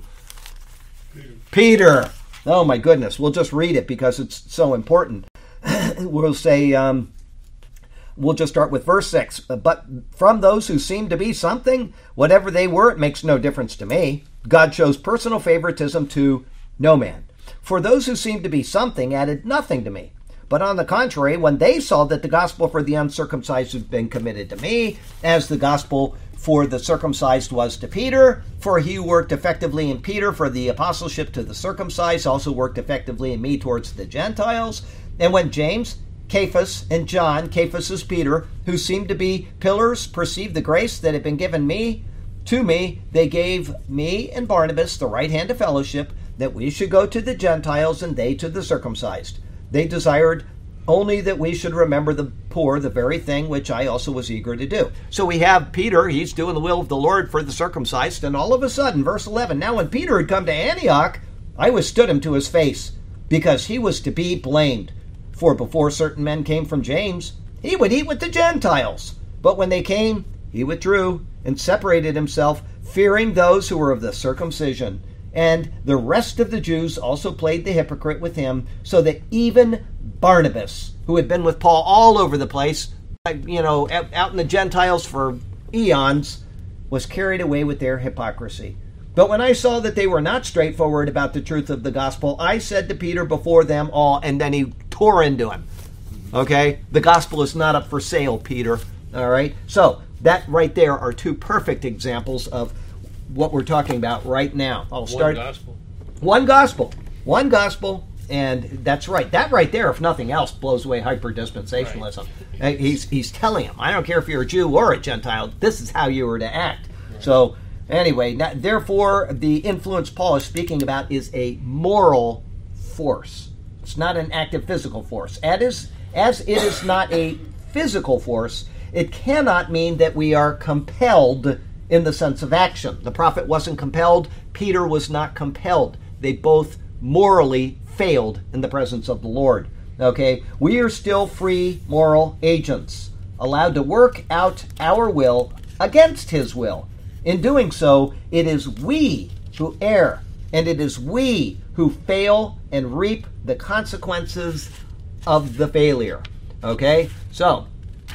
B: Peter. Oh, my goodness. We'll just read it because it's so important. We'll say, um, we'll just start with verse six. But from those who seem to be something, whatever they were, it makes no difference to me. God shows personal favoritism to no man. For those who seemed to be something added nothing to me. But on the contrary, when they saw that the gospel for the uncircumcised had been committed to me, as the gospel for the circumcised was to Peter, for he who worked effectively in Peter for the apostleship to the circumcised also worked effectively in me towards the Gentiles. And when James, Cephas, and John, Cephas is Peter, who seemed to be pillars, perceived the grace that had been given me, to me, they gave me and Barnabas the right hand of fellowship, that we should go to the Gentiles and they to the circumcised. They desired only that we should remember the poor, the very thing which I also was eager to do. So we have Peter, he's doing the will of the Lord for the circumcised, and all of a sudden, verse eleven, now when Peter had come to Antioch, I withstood him to his face, because he was to be blamed. For before certain men came from James, he would eat with the Gentiles. But when they came, he withdrew and separated himself, fearing those who were of the circumcision. And the rest of the Jews also played the hypocrite with him, so that even Barnabas, who had been with Paul all over the place, you know, out in the Gentiles for eons, was carried away with their hypocrisy. But when I saw that they were not straightforward about the truth of the gospel, I said to Peter before them all, and then he tore into him. Okay? The gospel is not up for sale, Peter. All right? So that right there are two perfect examples of what we're talking about right now. I'll start.
C: One gospel.
B: One gospel. One gospel. And that's right. That right there, if nothing else, blows away hyper-dispensationalism. Right. He's, he's telling him, I don't care if you're a Jew or a Gentile, this is how you were to act. Right. So anyway, now, therefore, the influence Paul is speaking about is a moral force. It's not an active physical force. As, as it is not a physical force, it cannot mean that we are compelled in the sense of action. The prophet wasn't compelled. Peter was not compelled. They both morally failed in the presence of the Lord. Okay? We are still free moral agents, allowed to work out our will against his will. In doing so, it is we who err, and it is we who fail and reap the consequences of the failure. Okay? So,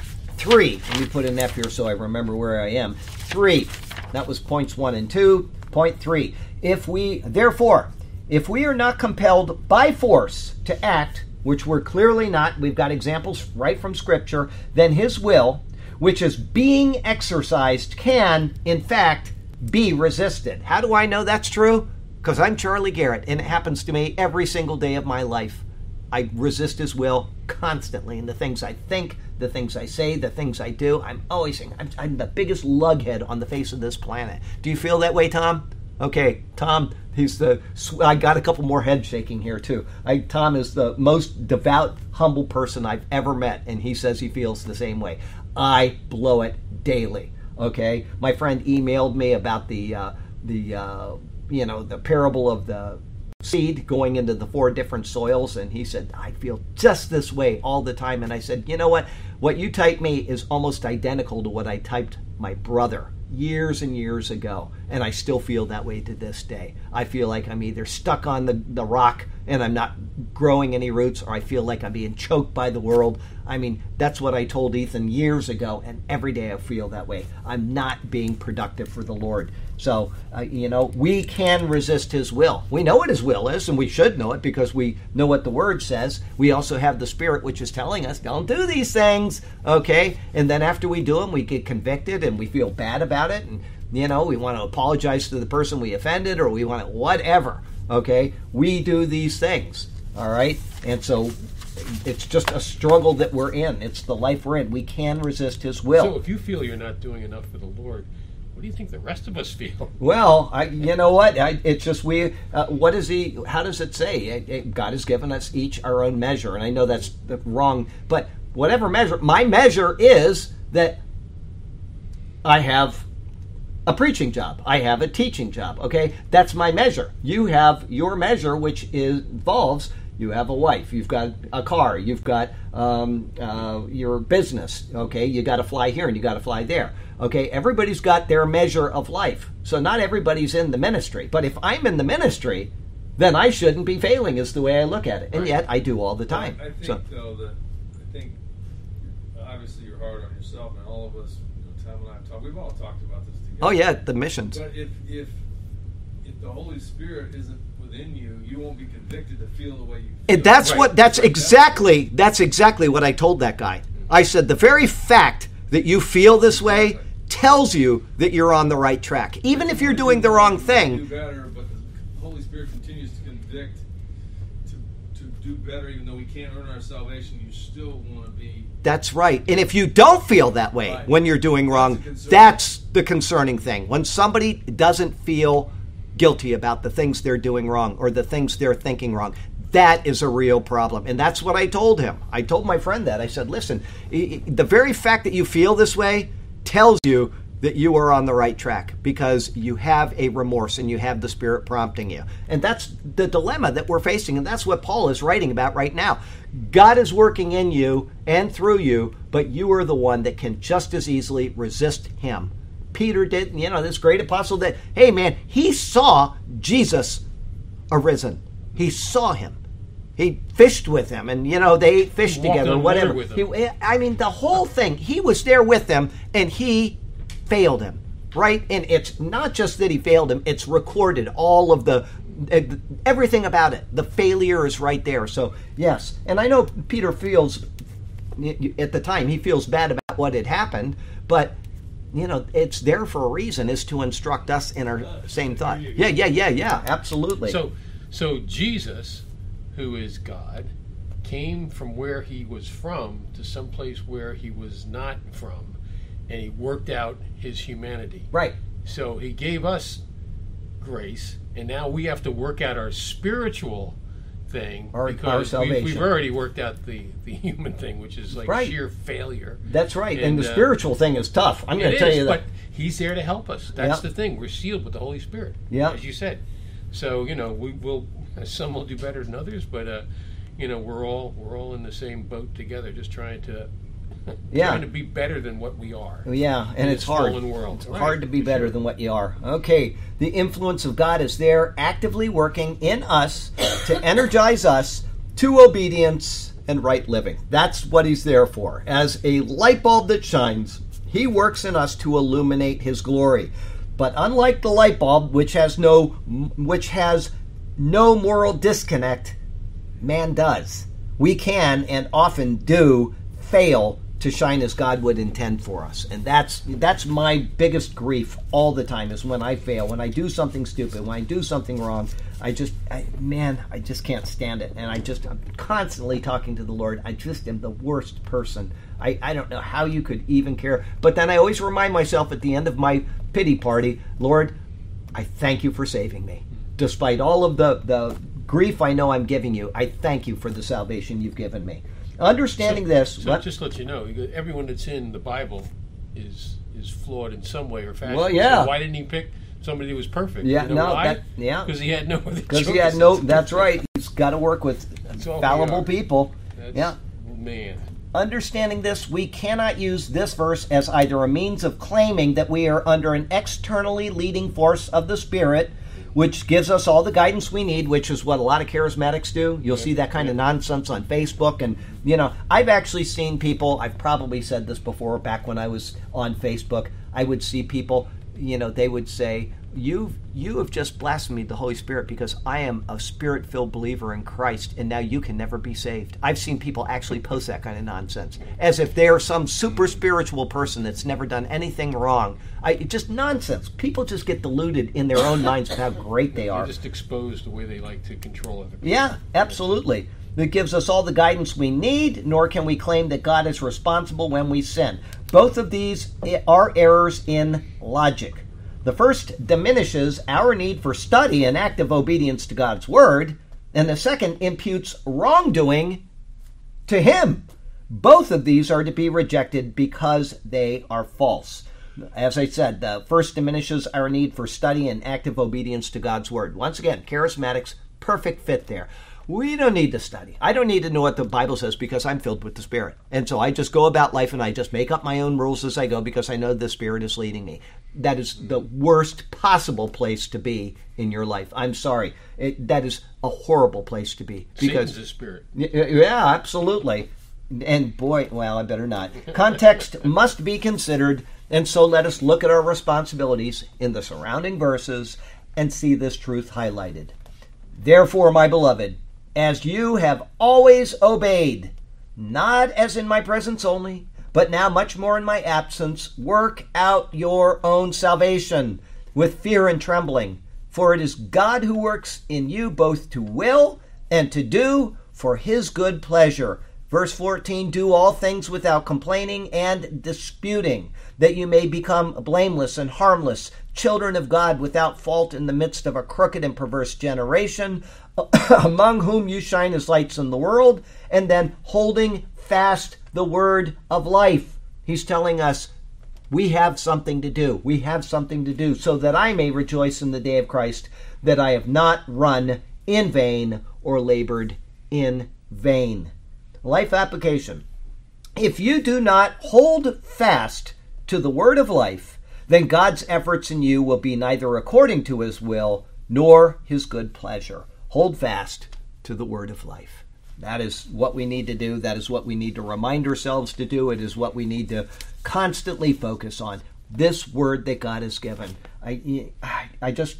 B: three. Let me put an F here so I remember where I am. Three. That was points one and two. Point three. If we, therefore, if we are not compelled by force to act, which we're clearly not, we've got examples right from Scripture, then his will, which is being exercised, can, in fact, be resisted. How do I know that's true? Because I'm Charlie Garrett, and it happens to me every single day of my life. I resist his will constantly in the things I think, the things I say, the things I do. I'm always saying, I'm, I'm the biggest lughead on the face of this planet. Do you feel that way, Tom? Okay, Tom, he's the, I got a couple more head shaking here too. I, Tom is the most devout, humble person I've ever met, and he says he feels the same way. I blow it daily, okay? My friend emailed me about the, uh, the uh, you know, the parable of the seed going into the four different soils, and he said, I feel just this way all the time. And I said, you know what? What you typed me is almost identical to what I typed my brother. years and years ago, and I still feel that way to this day. I feel like I'm either stuck on the, the rock and I'm not growing any roots, or I feel like I'm being choked by the world. I mean, that's what I told Ethan years ago, and every day I feel that way. I'm not being productive for the Lord. So, uh, you know, we can resist his will. We know what his will is, and we should know it because we know what the word says. We also have the Spirit, which is telling us, don't do these things, okay? And then after we do them, we get convicted and we feel bad about it. And, you know, we want to apologize to the person we offended, or we want to, whatever, okay? We do these things, all right? And so it's just a struggle that we're in. It's the life we're in. We can resist his will.
C: So if you feel you're not doing enough for the Lord, what do you think the rest of us feel?
B: Well, I, you know what? I, it's just we. Uh, what is he? How does it say? It, it, God has given us each our own measure, and I know that's wrong. But whatever measure, my measure is that I have a preaching job. I have a teaching job. Okay, that's my measure. You have your measure, which is, involves. You have a wife, you've got a car, you've got um, uh, your business, okay? You got to fly here and you got to fly there, okay? Everybody's got their measure of life. So not everybody's in the ministry. But if I'm in the ministry, then I shouldn't be failing is the way I look at it. And yet I do all the time.
D: I think,
B: so.
D: though, that I think obviously you're hard on yourself, and all of us, you know, Tom and I have talked, we've all talked about this together.
B: Oh, yeah, the missions.
D: But if, if, if the Holy Spirit isn't within you, you won't be convicted to feel the way you feel.
B: And that's
C: Right.
B: what, that's exactly, that's exactly what I told that guy. I said, the very fact that you feel this way
D: Exactly.
B: tells you that you're on the right track. Even if you're doing the wrong
D: You
B: thing.
D: do better, but the Holy Spirit continues to convict to, to do better, even though we can't earn our salvation. You still want to be.
B: That's right. And if you don't feel that way
D: Right.
B: when you're doing wrong,
D: That's a concern.
B: that's the concerning thing. When somebody doesn't feel guilty about the things they're doing wrong or the things they're thinking wrong, that is a real problem. And that's what I told him. I told my friend that. I said, listen, the very fact that you feel this way tells you that you are on the right track because you have a remorse and you have the Spirit prompting you. And that's the dilemma that we're facing, and that's what Paul is writing about right now. God is working in you and through you, but you are the one that can just as easily resist him. Peter did, you know, this great apostle that, hey man, he saw Jesus arisen. He saw him. He fished with him, and you know, they ate fish
C: Walked
B: together,
C: on
B: whatever.
C: water with him.
B: He, I mean, the whole thing, he was there with them, and he failed him, right? And it's not just that he failed him, it's recorded, all of the, everything about it. The failure is right there. So, yes. And I know Peter feels, at the time, he feels bad about what had happened, but you know, it's there for a reason, is to instruct us in our same thought. Yeah, yeah, yeah, yeah, absolutely.
C: So, so Jesus, who is God, came from where he was from to some place where he was not from, and he worked out his humanity.
B: Right.
C: So he gave us grace, and now we have to work out our spiritual thing
B: Our- our
C: because we,
B: salvation.
C: we've already worked out the, the human thing, which is like
B: Right.
C: sheer failure.
B: That's right. And,
C: And,
B: the
C: uh,
B: spiritual thing is tough. I'm going
C: It
B: to tell
C: is,
B: you that.
C: but he's there to help us. That's
B: Yeah.
C: the thing. We're sealed with the Holy Spirit,
B: Yeah.
C: as you said. So you know, we will. Some will do better than others, but uh, you know, we're all we're all in the same boat together, just trying to
B: Yeah.
C: trying to be better than what we are.
B: Yeah, and
C: in
B: it's
C: this
B: hard.
C: fallen world.
B: It's
C: Right,
B: hard to be
C: for
B: better
C: sure.
B: than what you are. Okay, the influence of God is there, actively working in us to energize us to obedience and right living. That's what he's there for. As a light bulb that shines, he works in us to illuminate his glory. But unlike the light bulb, which has no which has no moral disconnect, man does. We can and often do fail to shine as God would intend for us. And that's that's my biggest grief all the time, is when I fail, when I do something stupid, when I do something wrong. I just, I, man, I just can't stand it. And I just, I'm constantly talking to the Lord. I just am the worst person. I, I don't know how you could even care. But then I always remind myself at the end of my pity party, Lord, I thank you for saving me. Despite all of the, the grief I know I'm giving you, I thank you for the salvation you've given me. Understanding
C: So-
B: this,
C: So
B: what-
C: just to let you know, everyone that's in the Bible is is flawed in some way or fashion.
B: Well, yeah.
C: So why didn't he pick somebody who was perfect?
B: Yeah,
C: you know
B: no,
C: why?
B: that- yeah.
C: Because he had no other
B: because he had no, that's right. He's got to work with
C: That's all we
B: fallible
C: are.
B: people.
C: That's,
B: Yeah.
C: Man.
B: Understanding this, we cannot use this verse as either a means of claiming that we are under an externally leading force of the Spirit, which gives us all the guidance we need, which is what a lot of charismatics do. You'll see that kind of nonsense on Facebook. And, you know, I've actually seen people, I've probably said this before back when I was on Facebook, I would see people, you know, they would say, you you have just blasphemed the Holy Spirit because I am a Spirit-filled believer in Christ, and now you can never be saved. I've seen people actually post that kind of nonsense, as if they're some super spiritual person that's never done anything wrong. I, just nonsense. People just get deluded in their own minds with how great they are.
C: They just expose the way they like to control other people.
B: Yeah, absolutely. It gives us all the guidance we need, nor can we claim that God is responsible when we sin. Both of these are errors in logic. The first diminishes our need for study and active obedience to God's Word, and the second imputes wrongdoing to Him. Both of these are to be rejected because they are false. As I said, the first diminishes our need for study and active obedience to God's Word. Once again, charismatics, perfect fit there. We don't need to study. I don't need to know what the Bible says because I'm filled with the Spirit. And so I just go about life and I just make up my own rules as I go because I know the Spirit is leading me. That is the worst possible place to be in your life. I'm sorry. It, that is a horrible place to be. Because,
C: Satan's a spirit.
B: Yeah, absolutely. And boy, well, I better not. Context must be considered, and so let us look at our responsibilities in the surrounding verses and see this truth highlighted. Therefore, my beloved, as you have always obeyed, not as in my presence only, but now much more in my absence, work out your own salvation with fear and trembling. For it is God who works in you both to will and to do for his good pleasure. Verse fourteen, do all things without complaining and disputing, that you may become blameless and harmless, children of God without fault in the midst of a crooked and perverse generation, among whom you shine as lights in the world, and then holding fast the word of life. He's telling us we have something to do. We have something to do so that I may rejoice in the day of Christ, that I have not run in vain or labored in vain. Life application. If you do not hold fast to the word of life, then God's efforts in you will be neither according to his will nor his good pleasure. Hold fast to the word of life. That is what we need to do. That is what we need to remind ourselves to do. It is what we need to constantly focus on. This word that God has given. I, I just,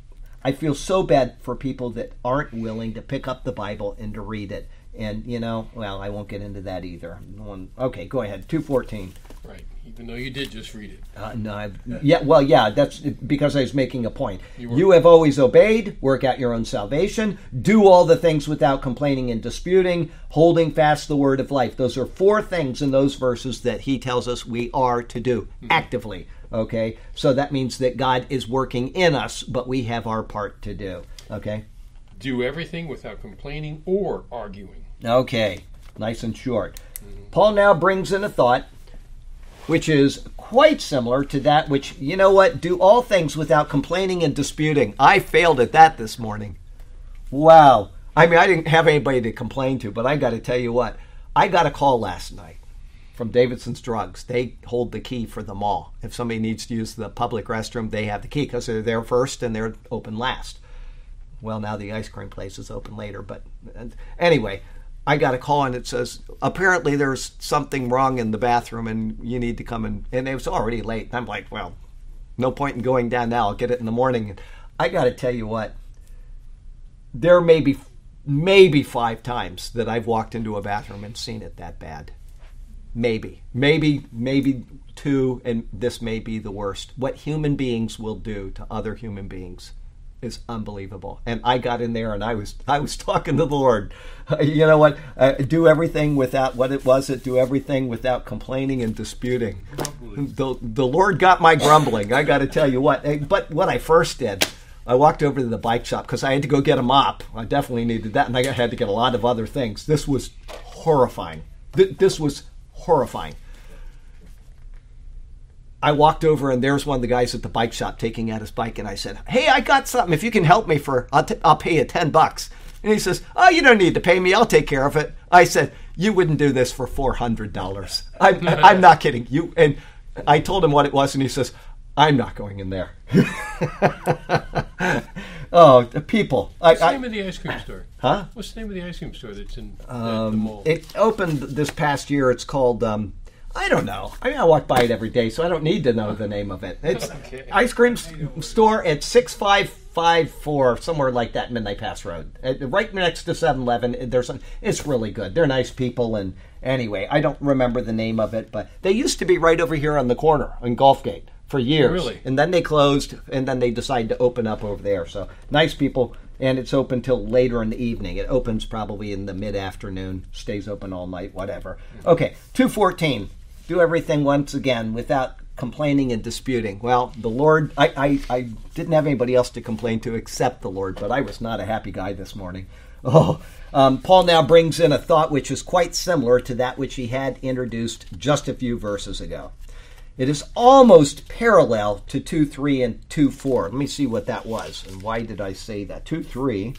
B: I feel so bad for people that aren't willing to pick up the Bible and to read it. And, you know, well, I won't get into that either. Okay, go ahead. two fourteen.
C: Right, even though you did just read it.
B: Uh, no, I've, yeah, well, yeah, that's because I was making a point.
C: You,
B: you have always obeyed, work out your own salvation, do all the things without complaining and disputing, holding fast the word of life. Those are four things in those verses that he tells us we are to do mm-hmm. actively, okay? So that means that God is working in us, but we have our part to do, okay?
C: Do everything without complaining or arguing.
B: Okay, nice and short. Mm-hmm. Paul now brings in a thought which is quite similar to that which, you know what, do all things without complaining and disputing. I failed at that this morning. Wow. I mean, I didn't have anybody to complain to, but I got to tell you what, I got a call last night from Davidson's Drugs. They hold the key for the mall. If somebody needs to use the public restroom, they have the key because they're there first and they're open last. Well, now the ice cream place is open later, but anyway, I got a call and it says, apparently there's something wrong in the bathroom and you need to come in. And it was already late. I'm like, well, no point in going down now. I'll get it in the morning. And I got to tell you what, there may be maybe five times that I've walked into a bathroom and seen it that bad. Maybe. Maybe, maybe two, and this may be the worst. What human beings will do to other human beings is unbelievable. And I got in there and I was I was talking to the Lord. Uh, you know what? Uh, do everything without, what it was it? Do everything without complaining and disputing. The, the Lord got my grumbling. I got to tell you what. But what I first did, I walked over to the bike shop because I had to go get a mop. I definitely needed that. And I had to get a lot of other things. This was horrifying. Th- this was horrifying. I walked over and there's one of the guys at the bike shop taking out his bike, and I said, hey, I got something. If you can help me for, I'll, t- I'll pay you ten bucks. And he says, oh, you don't need to pay me. I'll take care of it. I said, you wouldn't do this for four hundred dollars. I'm, I'm not kidding. You and I told him what it was, and he says, I'm not going in there. Oh, the people.
C: What's
B: I,
C: the name
B: I,
C: of the ice cream store?
B: Huh?
C: What's the name of the ice cream store that's in the, the
B: Um,
C: mall?
B: it opened this past year. It's called, um, I don't know. I mean, I walk by it every day, so I don't need to know the name of it. It's
C: Okay.
B: ice cream s- store at six five five four, somewhere like that, Midnight Pass Road. Uh, right next to seven eleven. There's some, it's really good. They're nice people, and anyway, I don't remember the name of it, but they used to be right over here on the corner in Gulfgate for years.
C: Really?
B: And then they closed, and then they decided to open up over there. So nice people, and it's open till later in the evening. It opens probably in the mid-afternoon, stays open all night, whatever. Okay, two fourteen. Do everything once again without complaining and disputing. Well, the Lord, I, I, I didn't have anybody else to complain to except the Lord, but I was not a happy guy this morning. Oh, um, Paul now brings in a thought which is quite similar to that which he had introduced just a few verses ago. It is almost parallel to two three and two four. Let me see what that was, and why did I say that? two three.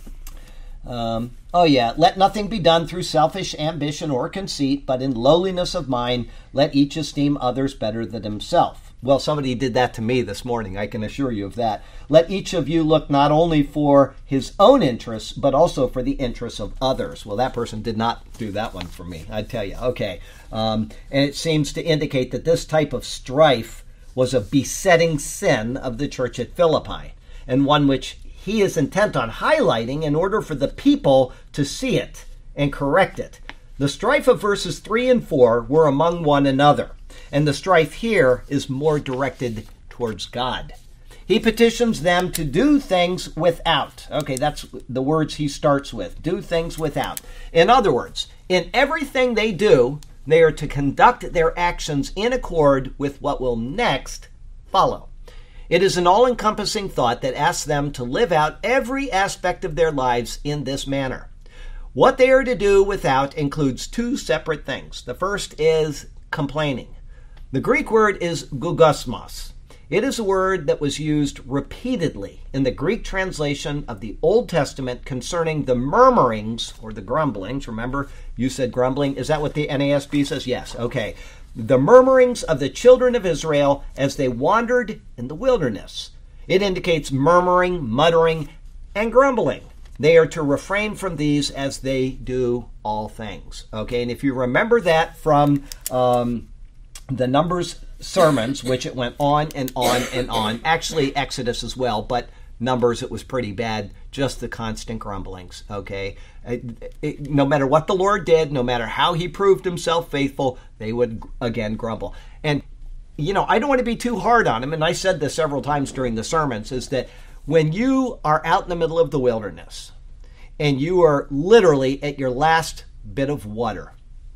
B: Um, oh, yeah. Let nothing be done through selfish ambition or conceit, but in lowliness of mind, let each esteem others better than himself. Well, somebody did that to me this morning, I can assure you of that. Let each of you look not only for his own interests, but also for the interests of others. Well, that person did not do that one for me, I tell you. Okay. Um, and it seems to indicate that this type of strife was a besetting sin of the church at Philippi, and one which he is intent on highlighting in order for the people to see it and correct it. The strife of verses three and four were among one another, and the strife here is more directed towards God. He petitions them to do things without. Okay, that's the words he starts with. Do things without. In other words, in everything they do, they are to conduct their actions in accord with what will next follow. It is an all-encompassing thought that asks them to live out every aspect of their lives in this manner. What they are to do without includes two separate things. The first is complaining. The Greek word is gugosmos. It is a word that was used repeatedly in the Greek translation of the Old Testament concerning the murmurings or the grumblings. Remember, you said grumbling. Is that what the N A S B says? Yes. Okay. The murmurings of the children of Israel as they wandered in the wilderness. It indicates murmuring, muttering, and grumbling. They are to refrain from these as they do all things. Okay, and if you remember that from um, the Numbers sermons, which it went on and on and on, actually Exodus as well, but Numbers, it was pretty bad, just the constant grumblings, okay? It, it, no matter what the Lord did, no matter how he proved himself faithful, they would, again, grumble. And, you know, I don't want to be too hard on him, and I said this several times during the sermons, is that when you are out in the middle of the wilderness and you are literally at your last bit of water,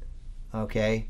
B: okay,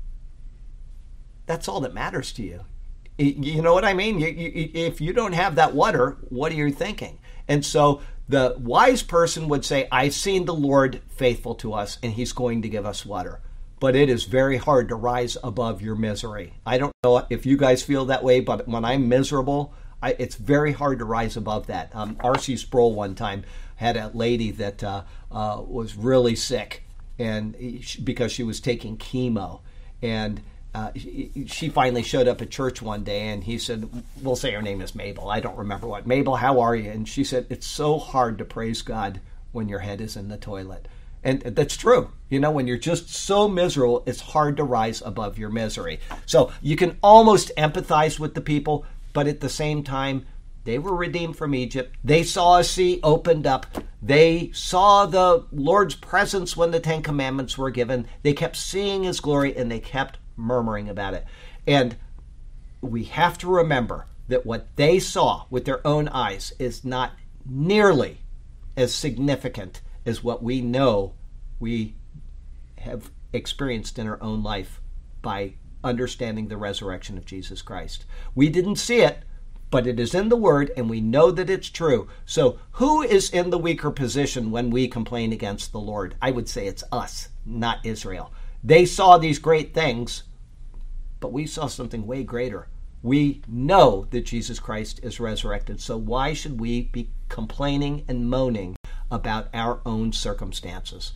B: that's all that matters to you. You know what I mean? You, you, if you don't have that water, what are you thinking? And so the wise person would say, I've seen the Lord faithful to us, and he's going to give us water. But it is very hard to rise above your misery. I don't know if you guys feel that way, but when I'm miserable, I, it's very hard to rise above that. Um, R C Sproul one time had a lady that uh, uh, was really sick, and he, because she was taking chemo, and Uh, she finally showed up at church one day, and he said, we'll say her name is Mabel. I don't remember what. Mabel, how are you? And she said, it's so hard to praise God when your head is in the toilet. And that's true. You know, when you're just so miserable, it's hard to rise above your misery. So you can almost empathize with the people, but at the same time, they were redeemed from Egypt. They saw a sea opened up. They saw the Lord's presence when the Ten Commandments were given. They kept seeing his glory, and they kept murmuring about it. And we have to remember that what they saw with their own eyes is not nearly as significant as what we know we have experienced in our own life by understanding the resurrection of Jesus Christ. We didn't see it, but it is in the Word, and we know that it's true. So who is in the weaker position when we complain against the Lord? I would say it's us, not Israel. They saw these great things, but we saw something way greater. We know that Jesus Christ is resurrected, so why should we be complaining and moaning about our own circumstances?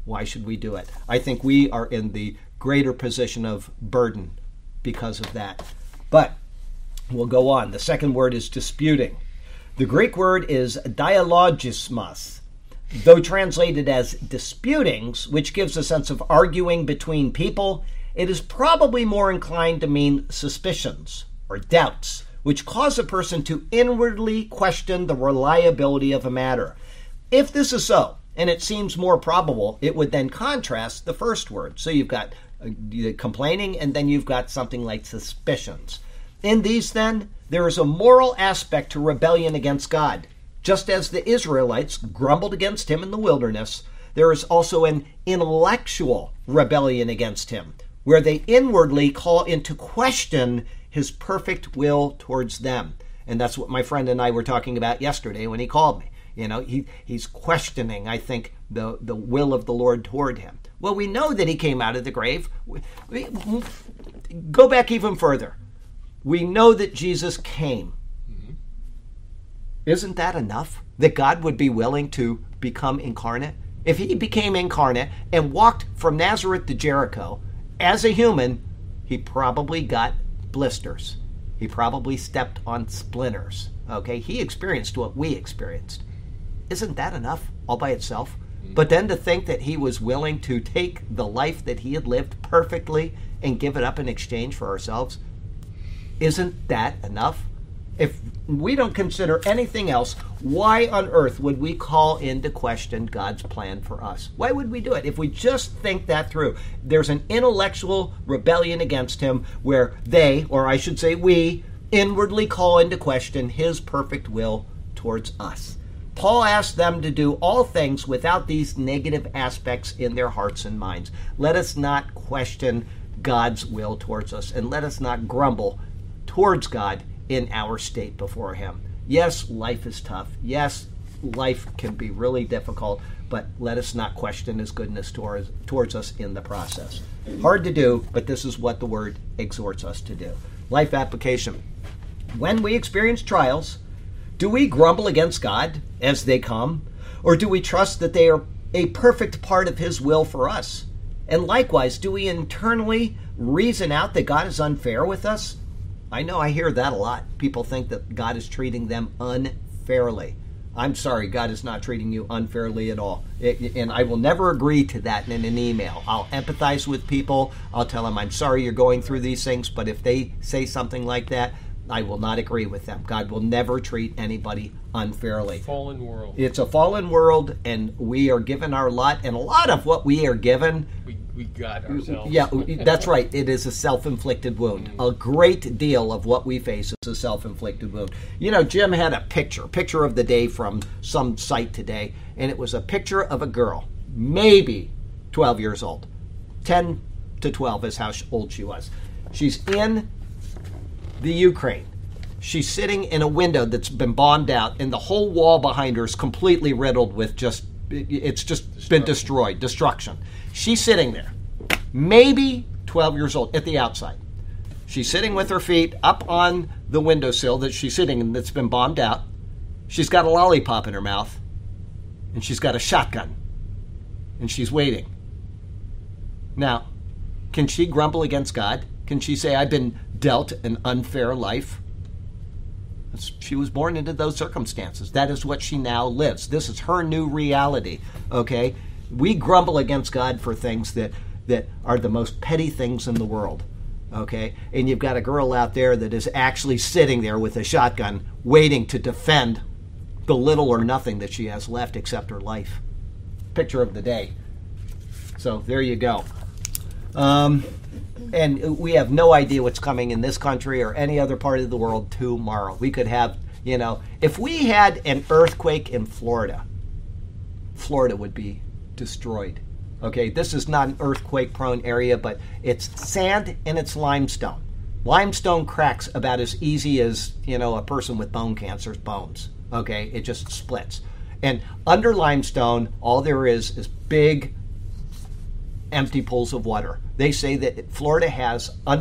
B: Why should we do it? I think we are in the greater position of burden because of that. But we'll go on. The second word is disputing. The Greek word is dialogismos, though translated as disputings, which gives a sense of arguing between people. It is probably more inclined to mean suspicions or doubts, which cause a person to inwardly question the reliability of a matter. If this is so, and it seems more probable, it would then contrast the first word. So you've got uh, complaining, and then you've got something like suspicions. In these, then, there is a moral aspect to rebellion against God. Just as the Israelites grumbled against him in the wilderness, there is also an intellectual rebellion against him, where they inwardly call into question his perfect will towards them. And that's what my friend and I were talking about yesterday when he called me. You know, he, he's questioning, I think, the, the will of the Lord toward him. Well, we know that he came out of the grave. We, we, go back even further. We know that Jesus came. Mm-hmm. Isn't that enough? That God would be willing to become incarnate? If he became incarnate and walked from Nazareth to Jericho as a human, he probably got blisters. He probably stepped on splinters. Okay? He experienced what we experienced. Isn't that enough all by itself? Mm-hmm. But then to think that he was willing to take the life that he had lived perfectly and give it up in exchange for ourselves, isn't that enough? If we don't consider anything else, why on earth would we call into question God's plan for us? Why would we do it? If we just think that through, there's an intellectual rebellion against him where they, or I should say we, inwardly call into question his perfect will towards us. Paul asked them to do all things without these negative aspects in their hearts and minds. Let us not question God's will towards us, and let us not grumble towards God in our state before him. Yes, life is tough. Yes, life can be really difficult, but let us not question his goodness towards, towards us in the process. Hard to do, but this is what the word exhorts us to do. Life application. When we experience trials, do we grumble against God as they come, or do we trust that they are a perfect part of his will for us? And likewise, do we internally reason out that God is unfair with us? I know I hear that a lot. People think that God is treating them unfairly. I'm sorry, God is not treating you unfairly at all. It, and I will never agree to that in an email. I'll empathize with people. I'll tell them, I'm sorry you're going through these things, but if they say something like that, I will not agree with them. God will never treat anybody unfairly.
C: Fallen world.
B: It's a fallen world, and we are given our lot, and a lot of what we are given,
C: we, we got ourselves.
B: Yeah, that's right. It is a self-inflicted wound. A great deal of what we face is a self-inflicted wound. You know, Jim had a picture, picture of the day from some site today, and it was a picture of a girl, maybe twelve years old. ten to twelve is how old she was. She's in the Ukraine. She's sitting in a window that's been bombed out, and the whole wall behind her is completely riddled with just, it's just been destroyed, destruction. She's sitting there, maybe twelve years old, at the outside. She's sitting with her feet up on the windowsill that she's sitting in that's been bombed out. She's got a lollipop in her mouth, and she's got a shotgun, and she's waiting. Now, can she grumble against God? Can she say, I've been dealt an unfair life? She was born into those circumstances. That is what she now lives. This is her new reality, okay? We grumble against God for things that, that are the most petty things in the world, okay? And you've got a girl out there that is actually sitting there with a shotgun waiting to defend the little or nothing that she has left except her life. Picture of the day. So there you go. Um... And we have no idea what's coming in this country or any other part of the world tomorrow. We could have, you know, if we had an earthquake in Florida, Florida would be destroyed. Okay, this is not an earthquake-prone area, but it's sand and it's limestone. Limestone cracks about as easy as, you know, a person with bone cancer's bones. Okay, it just splits. And under limestone, all there is is big, empty pools of water. They say that Florida has, under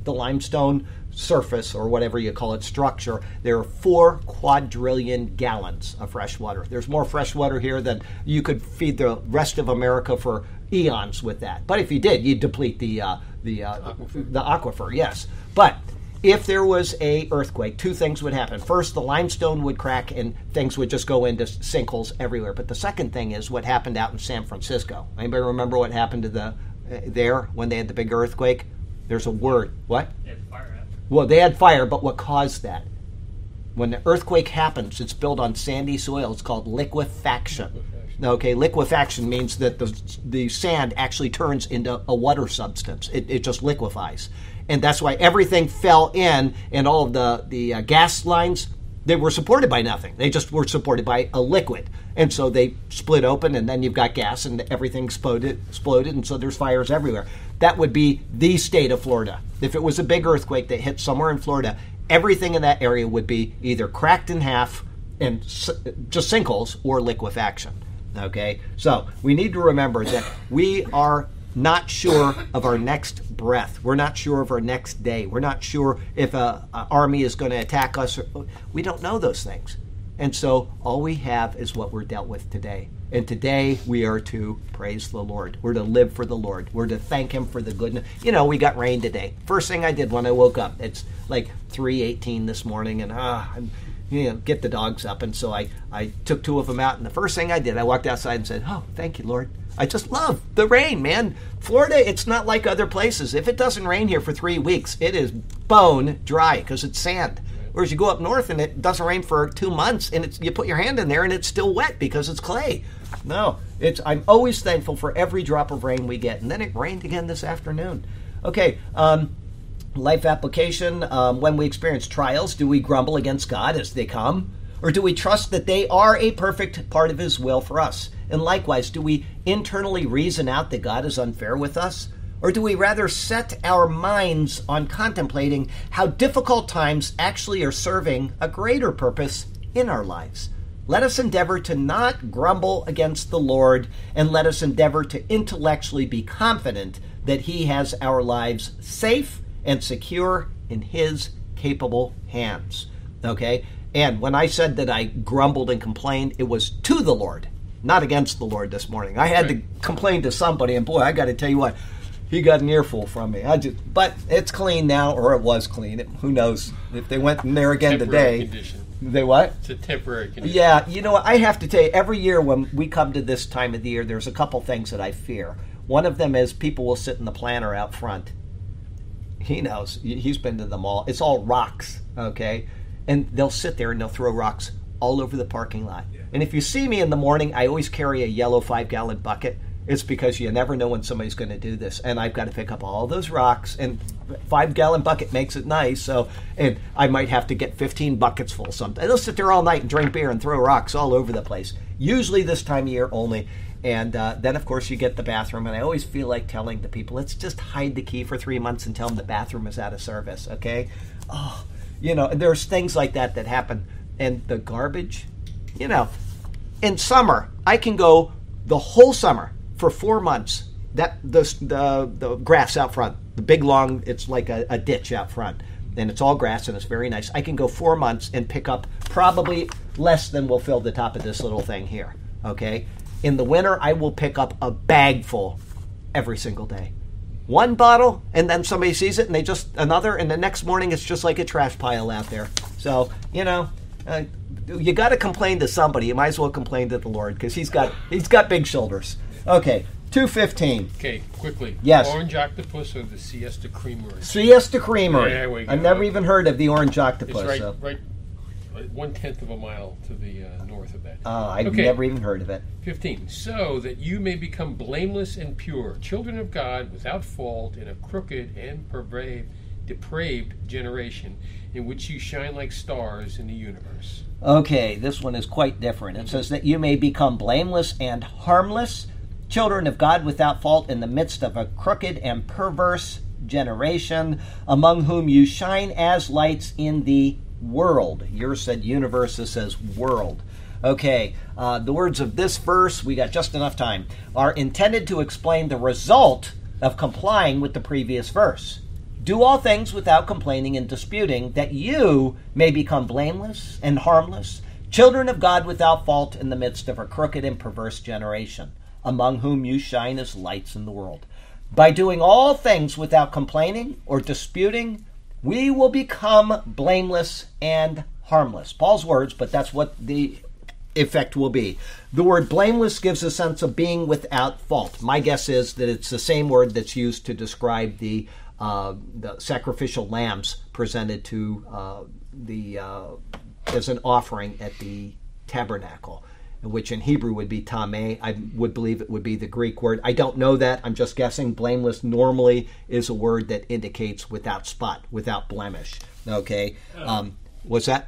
B: the limestone surface, or whatever you call it, structure, there are four quadrillion gallons of fresh water. There's more fresh water here than you could feed the rest of America for eons with that. But if you did, you'd deplete the uh, the uh, aquifer. the aquifer. Yes, but if there was a earthquake, two things would happen. First, the limestone would crack and things would just go into sinkholes everywhere. But the second thing is what happened out in San Francisco. Anybody remember what happened to the uh, there when they had the big earthquake? There's a word. What? Well, they had fire, but what caused that? When the earthquake happens, it's built on sandy soil. It's called liquefaction. liquefaction. Okay, liquefaction means that the the sand actually turns into a water substance. It, it just liquefies. And that's why everything fell in, and all of the, the uh, gas lines, they were supported by nothing. They just were supported by a liquid. And so they split open, and then you've got gas, and everything exploded, exploded, and so there's fires everywhere. That would be the state of Florida. If it was a big earthquake that hit somewhere in Florida, everything in that area would be either cracked in half and s- just sinkholes or liquefaction. Okay? So we need to remember that we are not sure of our next breath. We're not sure of our next day. We're not sure if a, a army is going to attack us. We don't know those things. And so all we have is what we're dealt with today. And today we are to praise the Lord. We're to live for the Lord. We're to thank him for the goodness. You know, we got rain today. First thing I did when I woke up, it's like three eighteen this morning, and ah, I'm, you know, get the dogs up. And so I, I took two of them out, and the first thing I did, I walked outside and said, oh, thank you, Lord. I just love the rain, man. Florida, it's not like other places. If it doesn't rain here for three weeks, it is bone dry because it's sand. Whereas you go up north and it doesn't rain for two months, and it's, you put your hand in there and it's still wet because it's clay. No, it's. I'm always thankful for every drop of rain we get. And then it rained again this afternoon. Okay, um, life application. Um, when we experience trials, do we grumble against God as they come? Or do we trust that they are a perfect part of his will for us? And likewise, do we internally reason out that God is unfair with us? Or do we rather set our minds on contemplating how difficult times actually are serving a greater purpose in our lives? Let us endeavor to not grumble against the Lord, and let us endeavor to intellectually be confident that he has our lives safe and secure in his capable hands. Okay? And when I said that I grumbled and complained, it was to the Lord, not against the Lord this morning. I had right. to complain to somebody, and boy, I got to tell you what, he got an earful from me. I just, but it's clean now, or it was clean. It, who knows if they went in there again
C: temporary
B: today?
C: Condition.
B: They what?
C: It's a temporary condition.
B: Yeah, you know what? I have to tell you, every year when we come to this time of the year, there's a couple things that I fear. One of them is people will sit in the planter out front. He knows. He's been to them all. It's all rocks, okay? And they'll sit there and they'll throw rocks all over the parking lot. Yeah. And if you see me in the morning, I always carry a yellow five-gallon bucket. It's because you never know when somebody's going to do this. And I've got to pick up all those rocks, and five-gallon bucket makes it nice. So, and I might have to get fifteen buckets full sometime. They'll sit there all night and drink beer and throw rocks all over the place. Usually this time of year only. And uh, then, of course, you get the bathroom. And I always feel like telling the people, let's just hide the key for three months and tell them the bathroom is out of service, okay? Oh, you know, there's things like that that happen. And the garbage, you know, in summer, I can go the whole summer for four months. That the the the grass out front, the big long, it's like a, a ditch out front, and it's all grass and it's very nice. I can go four months and pick up probably less than will fill the top of this little thing here. Okay, in the winter I will pick up a bag full every single day. One bottle, and then somebody sees it and they just another, and the next morning it's just like a trash pile out there. So you know. Uh, you got to complain to somebody. You might as well complain to the Lord because he's got he's got big shoulders. Okay, two fifteen.
C: Okay, quickly.
B: Yes.
C: Orange octopus or the Siesta Creamery?
B: Siesta Creamery.
C: There we go.
B: I've never even heard of the orange octopus.
C: It's right,
B: so.
C: right, one tenth of a mile to the uh, north of that.
B: Oh, I've
C: okay.
B: never even heard of it.
C: fifteen. So that you may become blameless and pure, children of God, without fault, in a crooked and depraved, depraved generation, in which you shine like stars in the universe.
B: Okay, this one is quite different. It says that you may become blameless and harmless, children of God without fault in the midst of a crooked and perverse generation, among whom you shine as lights in the world. Yours said universe, it says world. Okay, uh, the words of this verse, we got just enough time, are intended to explain the result of complying with the previous verse. Do all things without complaining and disputing, that you may become blameless and harmless, children of God without fault in the midst of a crooked and perverse generation, among whom you shine as lights in the world. By doing all things without complaining or disputing, we will become blameless and harmless. Paul's words, but that's what the effect will be. The word blameless gives a sense of being without fault. My guess is that it's the same word that's used to describe the uh, the sacrificial lambs presented to uh, the uh, as an offering at the tabernacle, which in Hebrew would be tameh. I would believe it would be the Greek word. I don't know that. I'm just guessing. Blameless normally is a word that indicates without spot, without blemish. Okay. Um, what's that?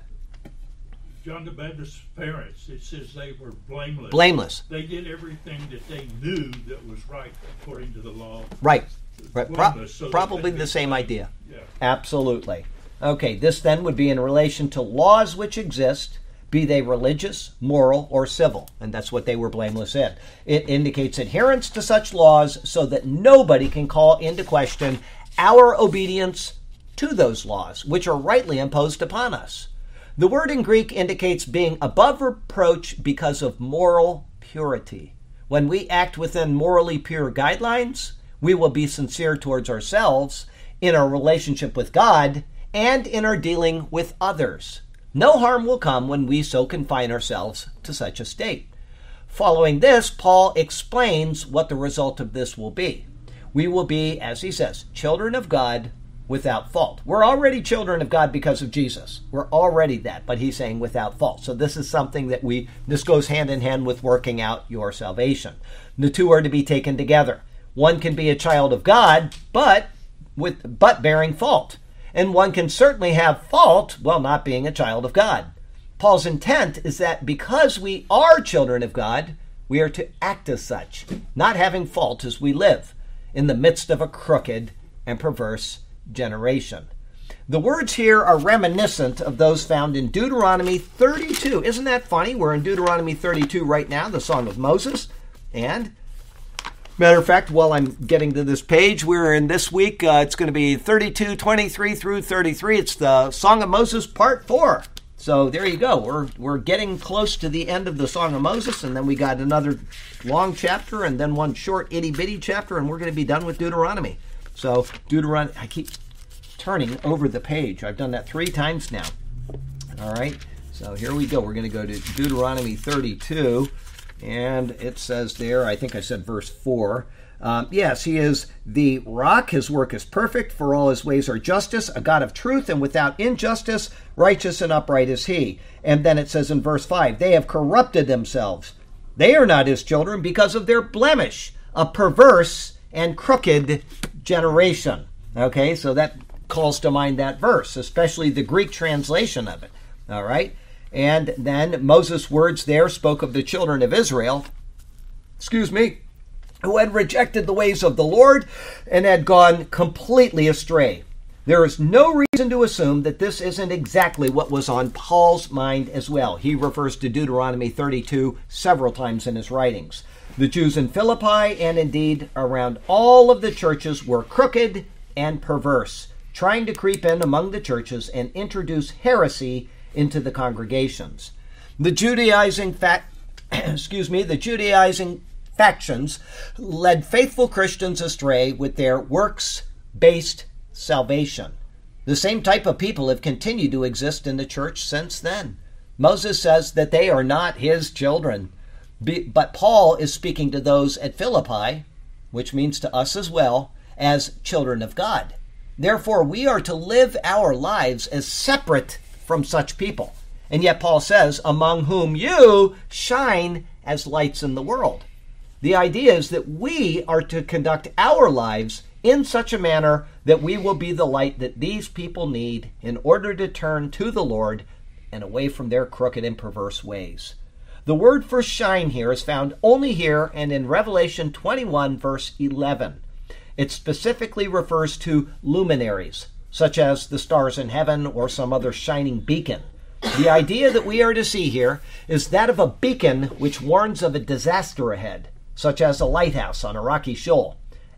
A: John the Baptist's parents, it says they were blameless.
B: Blameless.
A: They did everything that they knew that was right according to the law.
B: Right. Right. Pro-
A: Blameless, so
B: probably
A: that
B: the same idea.
A: Yeah.
B: Absolutely. Okay, this then would be in relation to laws which exist, be they religious, moral, or civil. And that's what they were blameless in. It indicates adherence to such laws so that nobody can call into question our obedience to those laws, which are rightly imposed upon us. The word in Greek indicates being above reproach because of moral purity. When we act within morally pure guidelines, we will be sincere towards ourselves in our relationship with God and in our dealing with others. No harm will come when we so confine ourselves to such a state. Following this, Paul explains what the result of this will be. We will be, as he says, children of God without fault. We're already children of God because of Jesus. We're already that, but he's saying without fault. So this is something that we, this goes hand in hand with working out your salvation. The two are to be taken together. One can be a child of God, but with but bearing fault. And one can certainly have fault while not being a child of God. Paul's intent is that because we are children of God, we are to act as such, not having fault as we live in the midst of a crooked and perverse generation. The words here are reminiscent of those found in Deuteronomy thirty-two. Isn't that funny? We're in Deuteronomy thirty-two right now, the Song of Moses. And matter of fact, while I'm getting to this page, we're in this week, uh, it's going to be thirty-two, twenty-three through thirty-three. It's the Song of Moses part four. So there you go. We're we're getting close to the end of the Song of Moses, and then we got another long chapter and then one short itty-bitty chapter, and we're going to be done with Deuteronomy. So Deuteronomy, I keep turning over the page. I've done that three times now. All right. So here we go. We're going to go to Deuteronomy thirty-two. And it says there, I think I said verse four. Um, yes, he is the rock. His work is perfect, for all his ways are justice, a God of truth, and without injustice, righteous and upright is he. And then it says in verse five, they have corrupted themselves. They are not his children because of their blemish, a perverse and crooked generation. Okay, so that calls to mind that verse, especially the Greek translation of it. All right. And then Moses' words there spoke of the children of Israel, excuse me, who had rejected the ways of the Lord and had gone completely astray. There is no reason to assume that this isn't exactly what was on Paul's mind as well. He refers to Deuteronomy thirty-two several times in his writings. The Jews in Philippi and indeed around all of the churches were crooked and perverse, trying to creep in among the churches and introduce heresy into the congregations. The Judaizing fact, excuse me, the Judaizing factions led faithful Christians astray with their works-based salvation. The same type of people have continued to exist in the church since then. Moses says that they are not his children, but Paul is speaking to those at Philippi, which means to us as well, as children of God. Therefore, we are to live our lives as separate from such people. And yet Paul says, among whom you shine as lights in the world. The idea is that we are to conduct our lives in such a manner that we will be the light that these people need in order to turn to the Lord and away from their crooked and perverse ways. The word for shine here is found only here and in Revelation twenty-one, verse eleven. It specifically refers to luminaries, such as the stars in heaven or some other shining beacon. The idea that we are to see here is that of a beacon which warns of a disaster ahead, such as a lighthouse on a rocky shoal.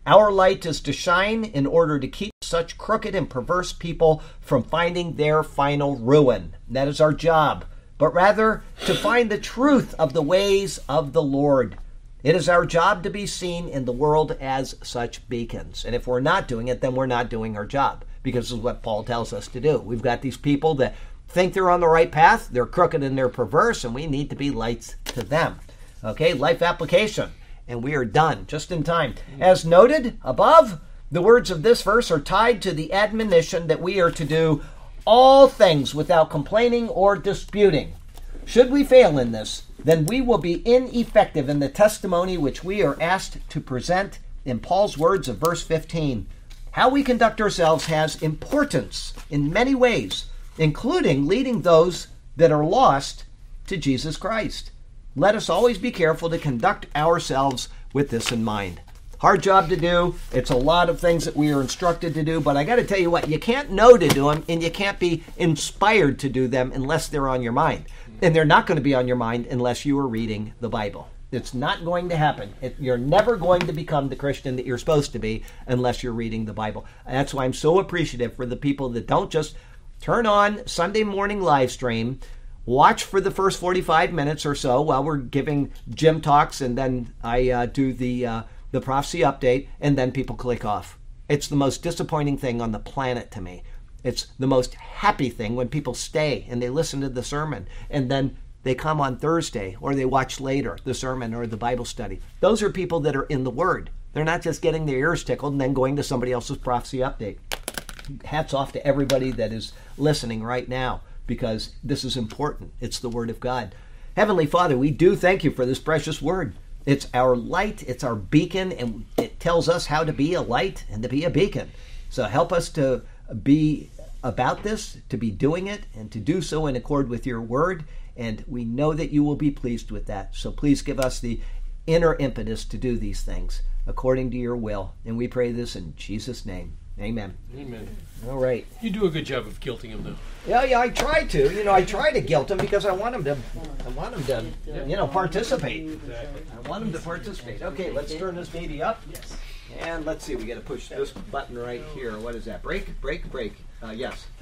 B: Our light is to shine in order to keep such crooked and perverse people from finding their final ruin. That is our job, but rather to find the truth of the ways of the Lord. It is our job to be seen in the world as such beacons. And if we're not doing it, then we're not doing our job, because this is what Paul tells us to do. We've got these people that think they're on the right path, they're crooked and they're perverse, and we need to be lights to them. Okay, life application. And we are done, just in time. As noted above, the words of this verse are tied to the admonition that we are to do all things without complaining or disputing. Should we fail in this, then we will be ineffective in the testimony which we are asked to present in Paul's words of verse fifteen. How we conduct ourselves has importance in many ways, including leading those that are lost to Jesus Christ. Let us always be careful to conduct ourselves with this in mind. Hard job to do. It's a lot of things that we are instructed to do, but I got to tell you what, you can't know to do them, and you can't be inspired to do them unless they're on your mind. And they're not going to be on your mind unless you are reading the Bible. It's not going to happen. It, you're never going to become the Christian that you're supposed to be unless you're reading the Bible. And that's why I'm so appreciative for the people that don't just turn on Sunday morning live stream, watch for the first forty-five minutes or so while we're giving gym talks, and then I uh, do the uh, the prophecy update, and then people click off. It's the most disappointing thing on the planet to me. It's the most happy thing when people stay and they listen to the sermon, and then they come on Thursday or they watch later the sermon or the Bible study. Those are people that are in the Word. They're not just getting their ears tickled and then going to somebody else's prophecy update. Hats off to everybody that is listening right now, because this is important. It's the Word of God. Heavenly Father, we do thank you for this precious Word. It's our light, it's our beacon, and it tells us how to be a light and to be a beacon. So help us to be about this, to be doing it, and to do so in accord with your Word. And we know that you will be pleased with that. So please give us the inner impetus to do these things according to your will. And we pray this in Jesus' name. Amen.
C: Amen.
B: All right.
C: You do a good job of guilting him, though.
B: Yeah, yeah, I try to. You know, I try to guilt him because I want him to, I want him to, you know, participate. I want him to participate. Okay, let's turn this baby up. And let's see, we got to push this button right here. What is that? Break, break, break. Uh, yes.